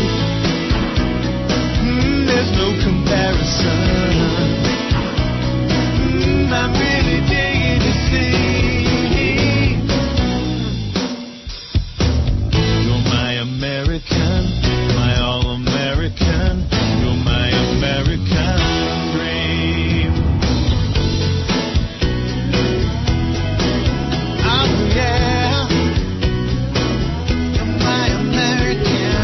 There's no comparison. I'm really digging to see. You're my American, my all-American. You're my American dream. Oh yeah, you're my American.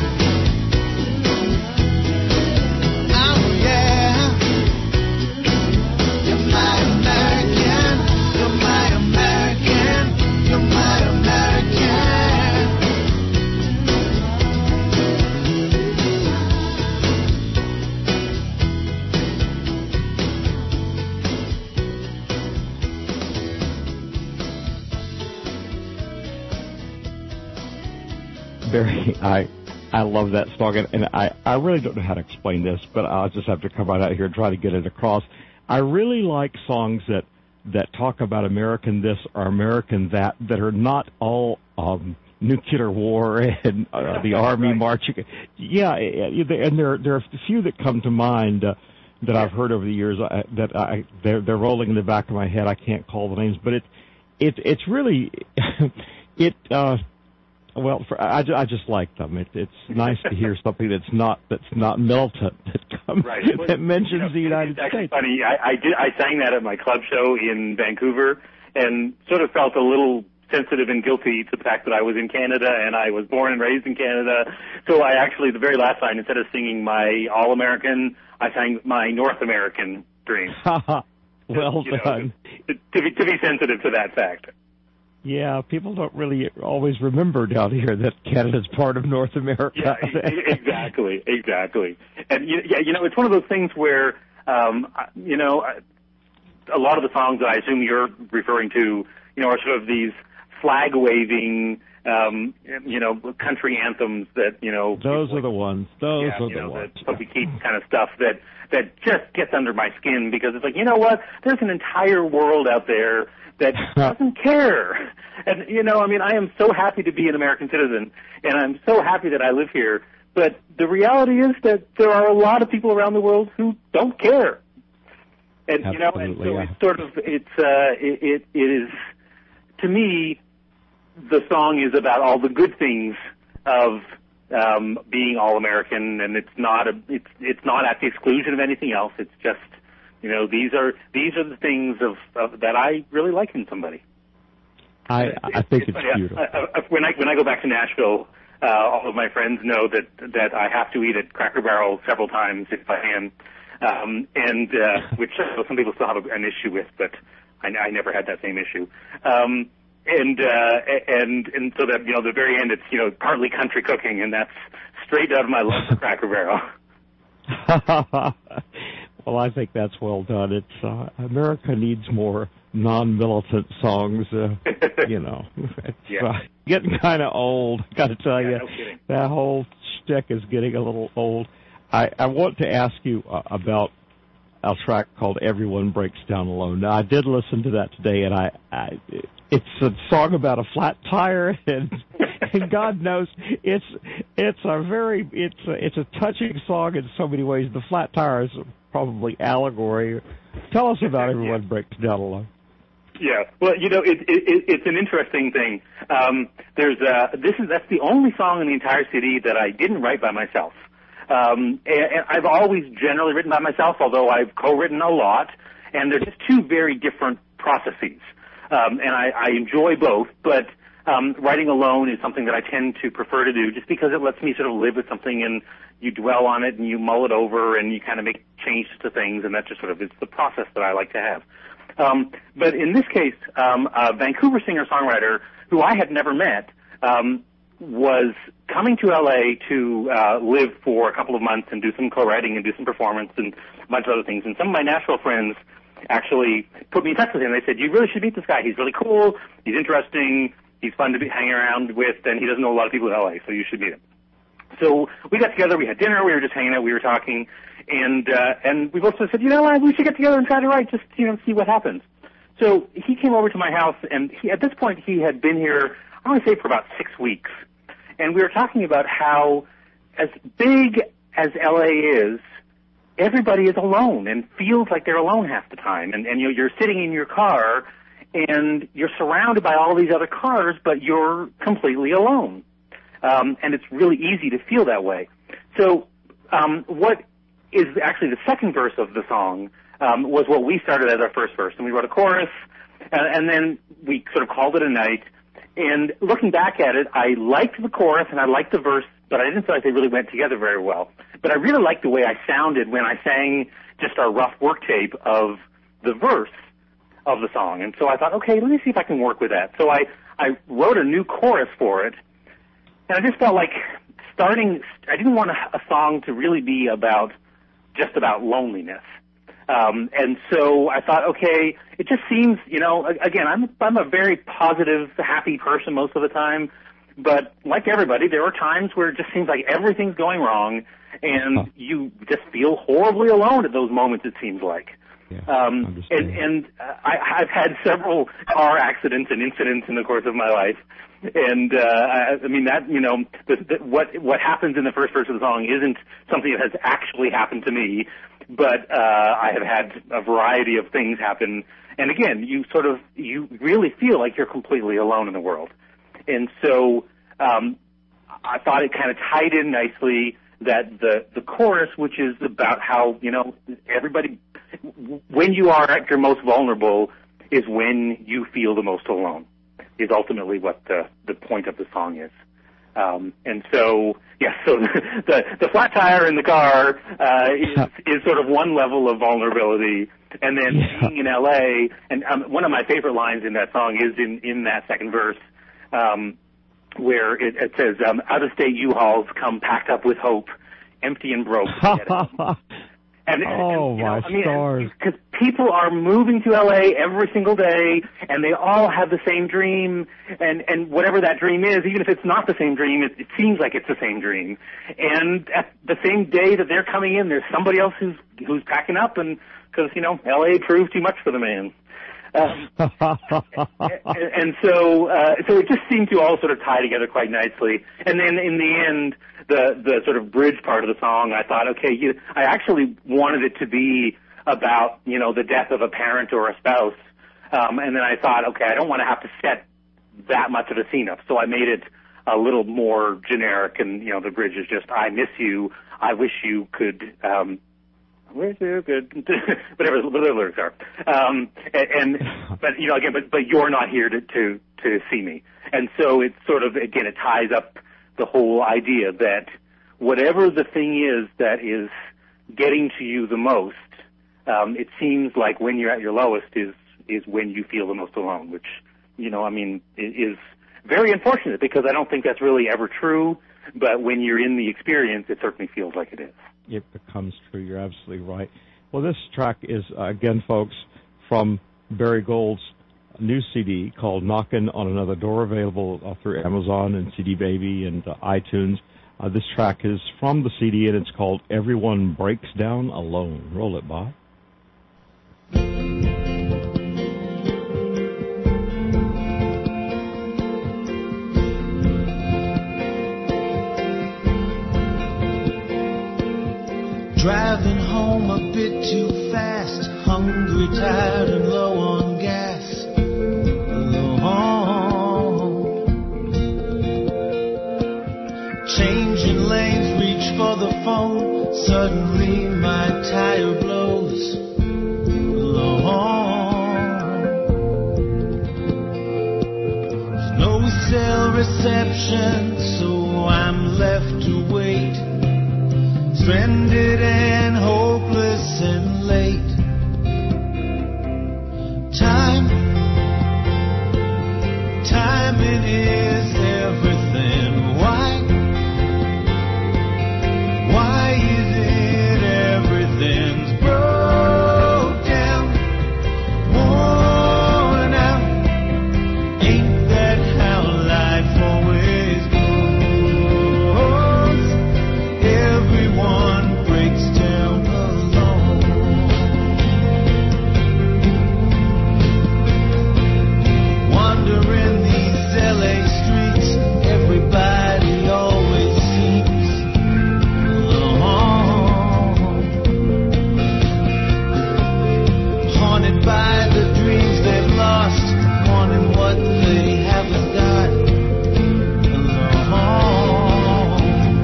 Oh yeah, you're my American. You're my American. You're my American. Barry, I love that song, and I really don't know how to explain this, but I'll just have to come right out here and try to get it across. I really like songs that talk about American this or American that are not all nuclear war and the army marching. Yeah, and there are a few that come to mind that I've heard over the years they're rolling in the back of my head. I can't call the names, but it's really well, I just like them. It's nice to hear something that's not militant that mentions the United States. It's actually funny. I sang that at my club show in Vancouver, and sort of felt a little sensitive and guilty to the fact that I was in Canada and I was born and raised in Canada. So I actually, the very last line, instead of singing my All-American, I sang my North American dream. Well done. To be sensitive to that fact. Yeah, people don't really always remember down here that Canada's part of North America. Yeah, exactly. And it's one of those things where, a lot of the songs that I assume you're referring to, are sort of these flag-waving, country anthems that, Those are the ones. Those are the ones. The Toby Keith kind of stuff that just gets under my skin, because it's like, you know what? There's an entire world out there that doesn't care. And, I am so happy to be an American citizen, and I'm so happy that I live here. But the reality is that there are a lot of people around the world who don't care. And, Absolutely, and so yeah. it's sort of, it is, to me, the song is about all the good things of being all-American, and it's not at the exclusion of anything else. It's just, these are the things of that I really like in somebody. I think it's beautiful. When I go back to Nashville, all of my friends know that I have to eat at Cracker Barrel several times if I can, which some people still have an issue with, but I never had that same issue. And so that the very end, it's partly country cooking, and that's straight out of my love for Cracker Barrel. Well, I think that's well done. It's America needs more non-militant songs. It's getting kind of old. Got to tell you, no kidding. That whole shtick is getting a little old. I want to ask you about a track called "Everyone Breaks Down Alone." Now, I did listen to that today, and it's a song about a flat tire, and God knows it's a touching song in so many ways. The flat tire is probably allegory. Tell us about "Everyone Breaks Down Alone." Yeah, well, it's an interesting thing. That's the only song in the entire CD that I didn't write by myself. And I've always generally written by myself, although I've co-written a lot, and they're just two very different processes. And I enjoy both, but writing alone is something that I tend to prefer to do, just because it lets me sort of live with something, and you dwell on it, and you mull it over, and you kind of make changes to things, and that just sort of is the process that I like to have. But in this case, a Vancouver singer-songwriter who I had never met was coming to L.A. to live for a couple of months and do some co-writing and do some performance and a bunch of other things. And some of my Nashville friends actually put me in touch with him. They said, "You really should meet this guy. He's really cool. He's interesting. He's fun to be hanging around with, and he doesn't know a lot of people in L.A., so you should meet him." So we got together. We had dinner. We were just hanging out. We were talking. And we both said, we should get together and try to write, just, see what happens. So he came over to my house, and at this point he had been here, I want to say, for about 6 weeks. And we were talking about how, as big as LA is, everybody is alone and feels like they're alone half the time. And you're sitting in your car, and you're surrounded by all these other cars, but you're completely alone. And it's really easy to feel that way. So what is actually the second verse of the song was what we started as our first verse. And we wrote a chorus, and then we sort of called it a night. And looking back at it, I liked the chorus and I liked the verse, but I didn't feel like they really went together very well. But I really liked the way I sounded when I sang just our rough work tape of the verse of the song. And so I thought, okay, let me see if I can work with that. So I wrote a new chorus for it, and I just felt like I didn't want a song to really be just about loneliness. And so I thought, okay, it just seems, again, I'm a very positive, happy person most of the time, but like everybody, there are times where it just seems like everything's going wrong, and you just feel horribly alone at those moments, it seems like. Yeah, I've had several car accidents and incidents in the course of my life, and what happens in the first verse of the song isn't something that has actually happened to me, but I have had a variety of things happen, and again, you really feel like you're completely alone in the world, and so I thought it kind of tied in nicely that the chorus, which is about how everybody, when you are at your most vulnerable, is when you feel the most alone, is ultimately what the point of the song is. And so, so the flat tire in the car is sort of one level of vulnerability, and then being in L.A., and one of my favorite lines in that song is in that second verse, where it says, out-of-state U-Hauls come packed up with hope, empty and broke. Stars. Because people are moving to L.A. every single day, and they all have the same dream, and whatever that dream is, even if it's not the same dream, it seems like it's the same dream. And at the same day that they're coming in, there's somebody else who's packing up, and because L.A. proved too much for the man. And so it just seemed to all sort of tie together quite nicely. And then in the end, the sort of bridge part of the song, I thought, okay, I actually wanted it to be about, the death of a parent or a spouse. And then I thought, okay, I don't want to have to set that much of a scene up. So I made it a little more generic, and, the bridge is just, I miss you. I wish you could, where's your good, whatever the lyrics are. But you're not here to see me. And so it's sort of, again, it ties up the whole idea that whatever the thing is that is getting to you the most, it seems like when you're at your lowest is when you feel the most alone, which, is very unfortunate, because I don't think that's really ever true, but when you're in the experience, it certainly feels like it is. It becomes true. You're absolutely right. Well, this track is, again, folks, from Barry Gold's new CD called Knockin' on Another Door, available through Amazon and CD Baby and iTunes. This track is from the CD, and it's called Everyone Breaks Down Alone. Roll it, Bob. Driving home a bit too fast, hungry, tired, and low on gas. Alone. Changing lanes, reach for the phone. Suddenly my tire blows. Alone. There's no cell reception, so I'm left to wait. Stranded and hopeless and late. Timing is everything. Why is it everything's broke down, worn out? Ain't that how life always goes? Everyone breaks down alone. Wandering these LA streets, everybody always seems alone. Haunted by the dreams they've lost, wanting what they haven't got. Alone.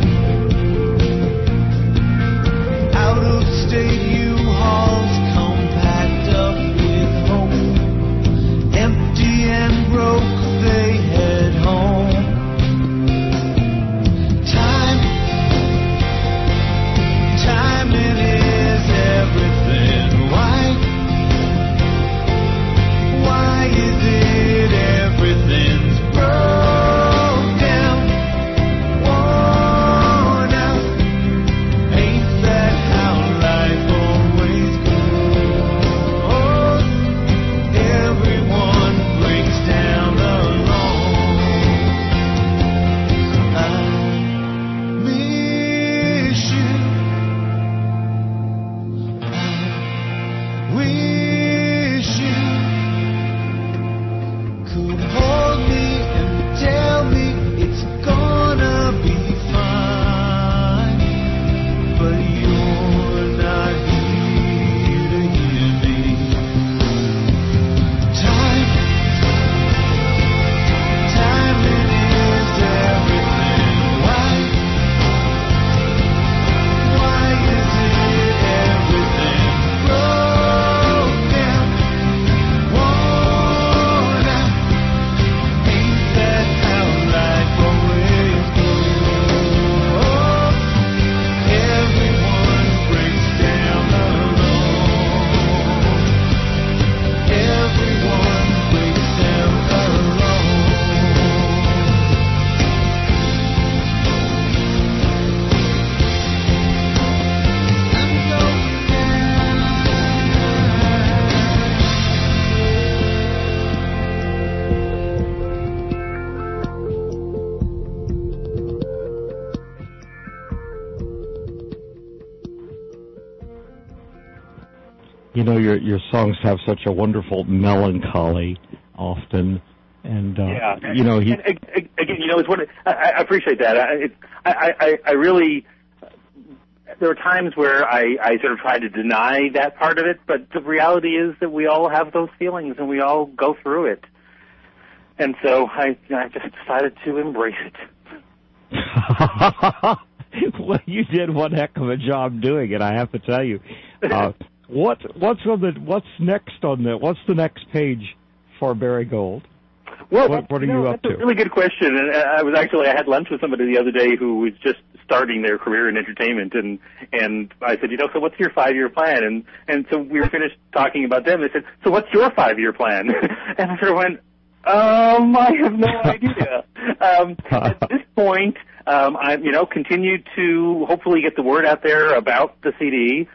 Out of state U-Hauls come packed up with hope. Empty and broke, they head home. Timing is everything. Why is it everything's broke down, worn out? Ain't that how life always goes? Everyone breaks down alone. I miss you. I wish you could hold me and tell me it's gonna be fine, but you're not here to hear me. Timing is everything. Why is it everything broke down, worn out? Ain't that how life always goes? Everyone breaks down alone. Everyone breaks down alone. I'm going down. You know, your songs have such a wonderful melancholy often, and Yeah. you know, And again, you know, it's what I appreciate that. I really. There are times where I sort of try to deny that part of it, but the reality is that we all have those feelings and we all go through it. And so I just decided to embrace it. Well, you did one heck of a job doing it, I have to tell you. What's next what's the next page for Barry Gold? Well, what are you up to? That's a really good question. And I had lunch with somebody the other day who was just starting their career in entertainment, and I said, so what's your 5-year plan? And so we were finished talking about them. They said, so what's your 5-year plan? And I sort of went, I have no idea. At this point, I continue to hopefully get the word out there about the CD.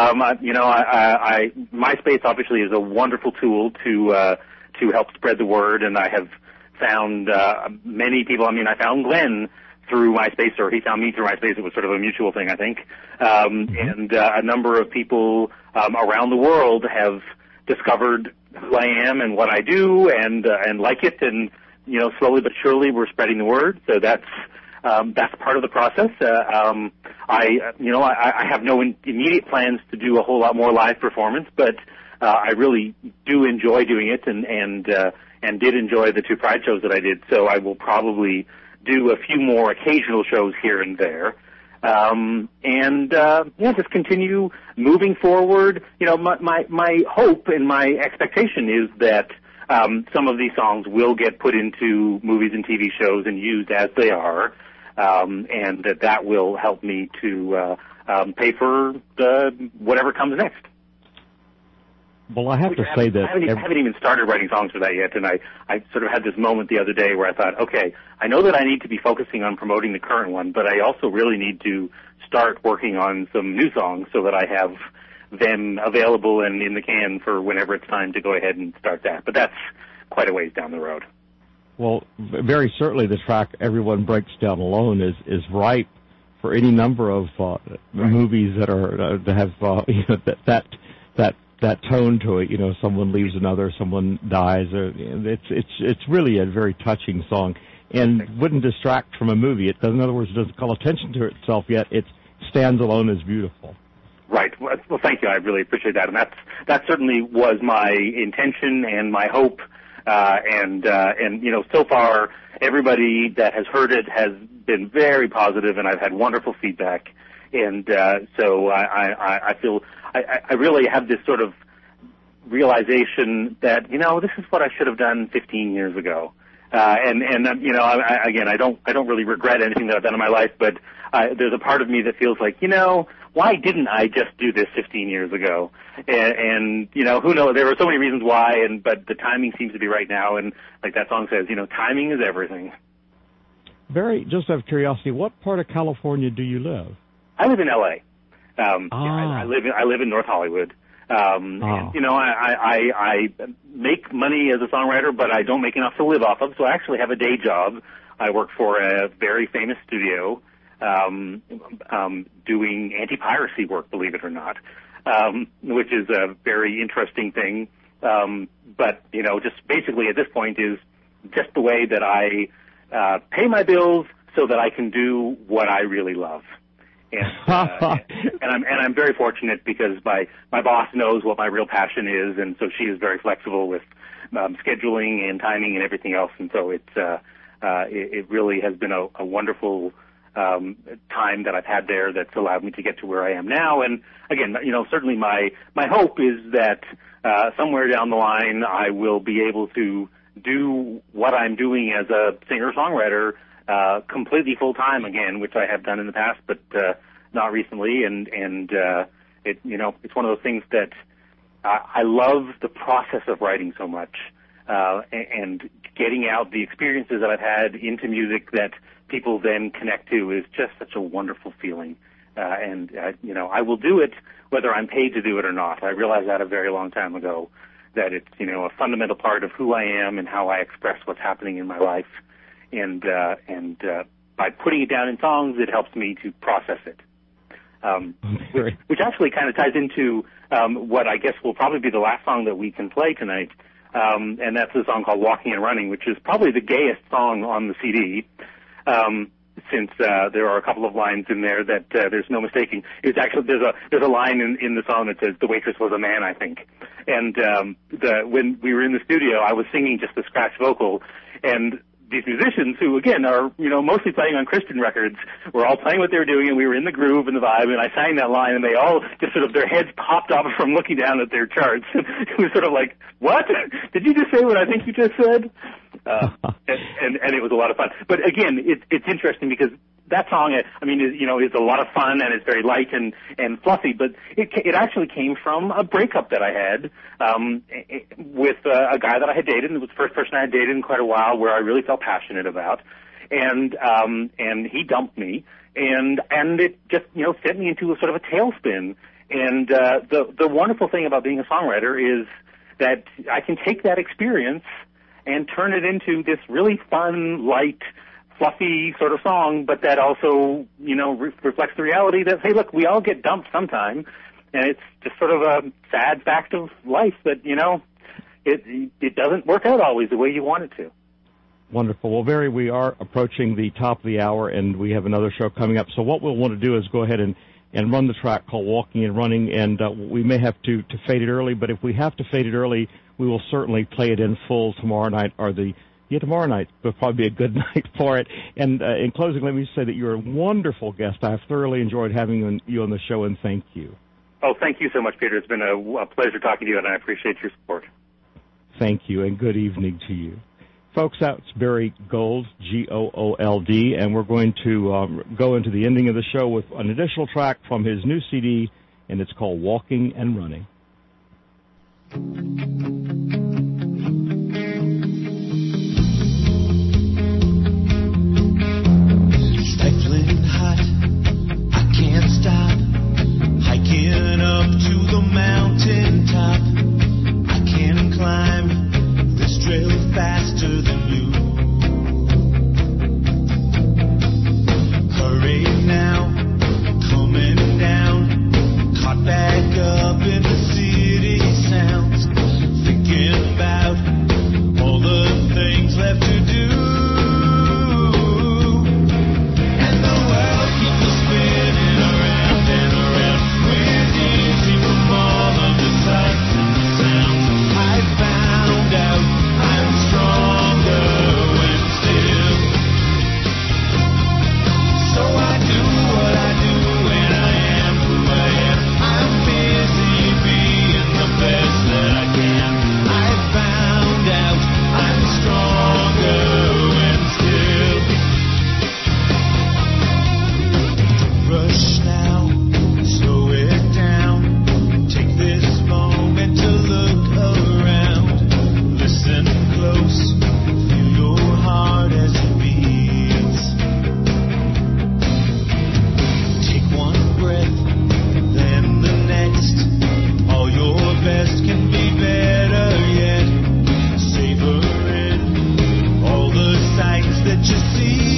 MySpace obviously is a wonderful tool to help spread the word, and I have found many people. I found Glenn through MySpace, or he found me through MySpace. It was sort of a mutual thing, I think. And a number of people around the world have discovered who I am and what I do and like it, and slowly but surely we're spreading the word. So that's part of the process. I have no immediate plans to do a whole lot more live performance, but I really do enjoy doing it, and did enjoy the 2 Pride shows that I did. So I will probably do a few more occasional shows here and there. Just continue moving forward. My hope and my expectation is that some of these songs will get put into movies and TV shows and used as they are, and that will help me to pay for whatever comes next. Well, I have to say that I haven't even started writing songs for that yet, and I sort of had this moment the other day where I thought, okay, I know that I need to be focusing on promoting the current one, but I also really need to start working on some new songs so that I have them available and in the can for whenever it's time to go ahead and start that. But that's quite a ways down the road. Well, very certainly the track "Everyone Breaks Down Alone" is ripe for any number of movies that are that have that tone to it. Someone leaves another, someone dies. It's really a very touching song, and wouldn't distract from a movie. It doesn't. In other words, it doesn't call attention to itself yet. It stands alone as beautiful. Right. Well, thank you. I really appreciate that, and that certainly was my intention and my hope. So far, everybody that has heard it has been very positive, and I've had wonderful feedback. And so I feel I really have this sort of realization that this is what I should have done 15 years ago. I don't really regret anything that I've done in my life, but there's a part of me that feels like why didn't I just do this 15 years ago? And who knows? There were so many reasons why, but the timing seems to be right now. And like that song says, timing is everything. Just out of curiosity, what part of California do you live? I live in L.A. I live in North Hollywood. And, I make money as a songwriter, but I don't make enough to live off of. So I actually have a day job. I work for a very famous studio, doing anti-piracy work, believe it or not, which is a very interesting thing. But just basically at this point is just the way that I pay my bills so that I can do what I really love. And I'm very fortunate because my boss knows what my real passion is, and so she is very flexible with scheduling and timing and everything else. And so it really has been a wonderful time that I've had there that's allowed me to get to where I am now. And again, certainly my hope is that somewhere down the line I will be able to do what I'm doing as a singer-songwriter completely full-time again, which I have done in the past, but not recently. And it's one of those things that I love the process of writing so much, and getting out the experiences that I've had into music that people then connect to is just such a wonderful feeling. I will do it whether I'm paid to do it or not. I realized that a very long time ago, that it's, a fundamental part of who I am and how I express what's happening in my life. And by putting it down in songs, it helps me to process it. Which actually kind of ties into what I guess will probably be the last song that we can play tonight. And that's a song called Walking and Running, which is probably the gayest song on the CD. Since there are a couple of lines in there that there's no mistaking. It's actually there's a line in the song that says the waitress was a man, I think. And when we were in the studio, I was singing just the scratch vocal, and these musicians who again are mostly playing on Christian records were all playing what they were doing, and we were in the groove and the vibe, and I sang that line, and they all just sort of their heads popped off from looking down at their charts. It was sort of like, what? Did you just say what I think you just said? And it was a lot of fun. But again, it's interesting because that song, is a lot of fun, and it's very light and fluffy, but it actually came from a breakup that I had with a guy that I had dated, and it was the first person I had dated in quite a while, where I really felt passionate about, and he dumped me, and it just sent me into a sort of a tailspin. And the wonderful thing about being a songwriter is that I can take that experience and turn it into this really fun, light, fluffy sort of song, but that also, reflects the reality that, hey, look, we all get dumped sometime, And it's just sort of a sad fact of life that, you know, it doesn't work out always the way you want it to. Wonderful. Well, Barry, we are approaching the top of the hour, and we have another show coming up. So what we'll want to do is go ahead and run the track called Walking and Running, and we may have to fade it early, but if we have to fade it early, we will certainly play it in full tomorrow night, tomorrow night will probably be a good night for it. And in closing, let me say that you're a wonderful guest. I've thoroughly enjoyed having you on the show, and thank you. Oh, thank you so much, Peter. It's been a pleasure talking to you, and I appreciate your support. Thank you, and good evening to you. Folks, that's Barry Gold, Goold, and we're going to go into the ending of the show with an additional track from his new CD, and it's called Walking and Running. Stifling hot, I can't stop. Hiking up to the mountain top. I can climb this trail faster than you. Hurry now, coming down. Caught back up in the city sounds. Thinking about all the things left to do. And the world keeps spinning around and around. We're dizzy from all of the sights and the sounds. I found out I'm stronger when still. So I do what I do and I am who I am. I'm busy being the best that I can. I found out I'm stronger when still. Rush now, slow it down. Take this moment to look around. Listen close, feel your heart as it beats. Take one breath, then the next. All your best can be better yet. Savor in all the sights that you see.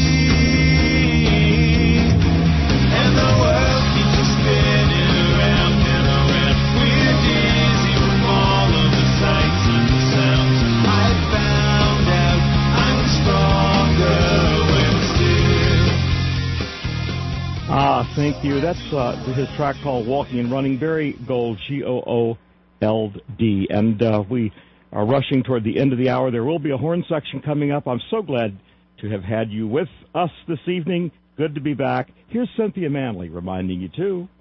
And the world keeps spinning around and around. We're dizzy from all of the sights and the sounds. I found out I'm stronger when still. Thank you. That's his track called Walking and Running. Barry Gold, Goold. And we are rushing toward the end of the hour. There will be a horn section coming up. I'm so glad to have had you with us this evening. Good to be back. Here's Cynthia Manley reminding you, too.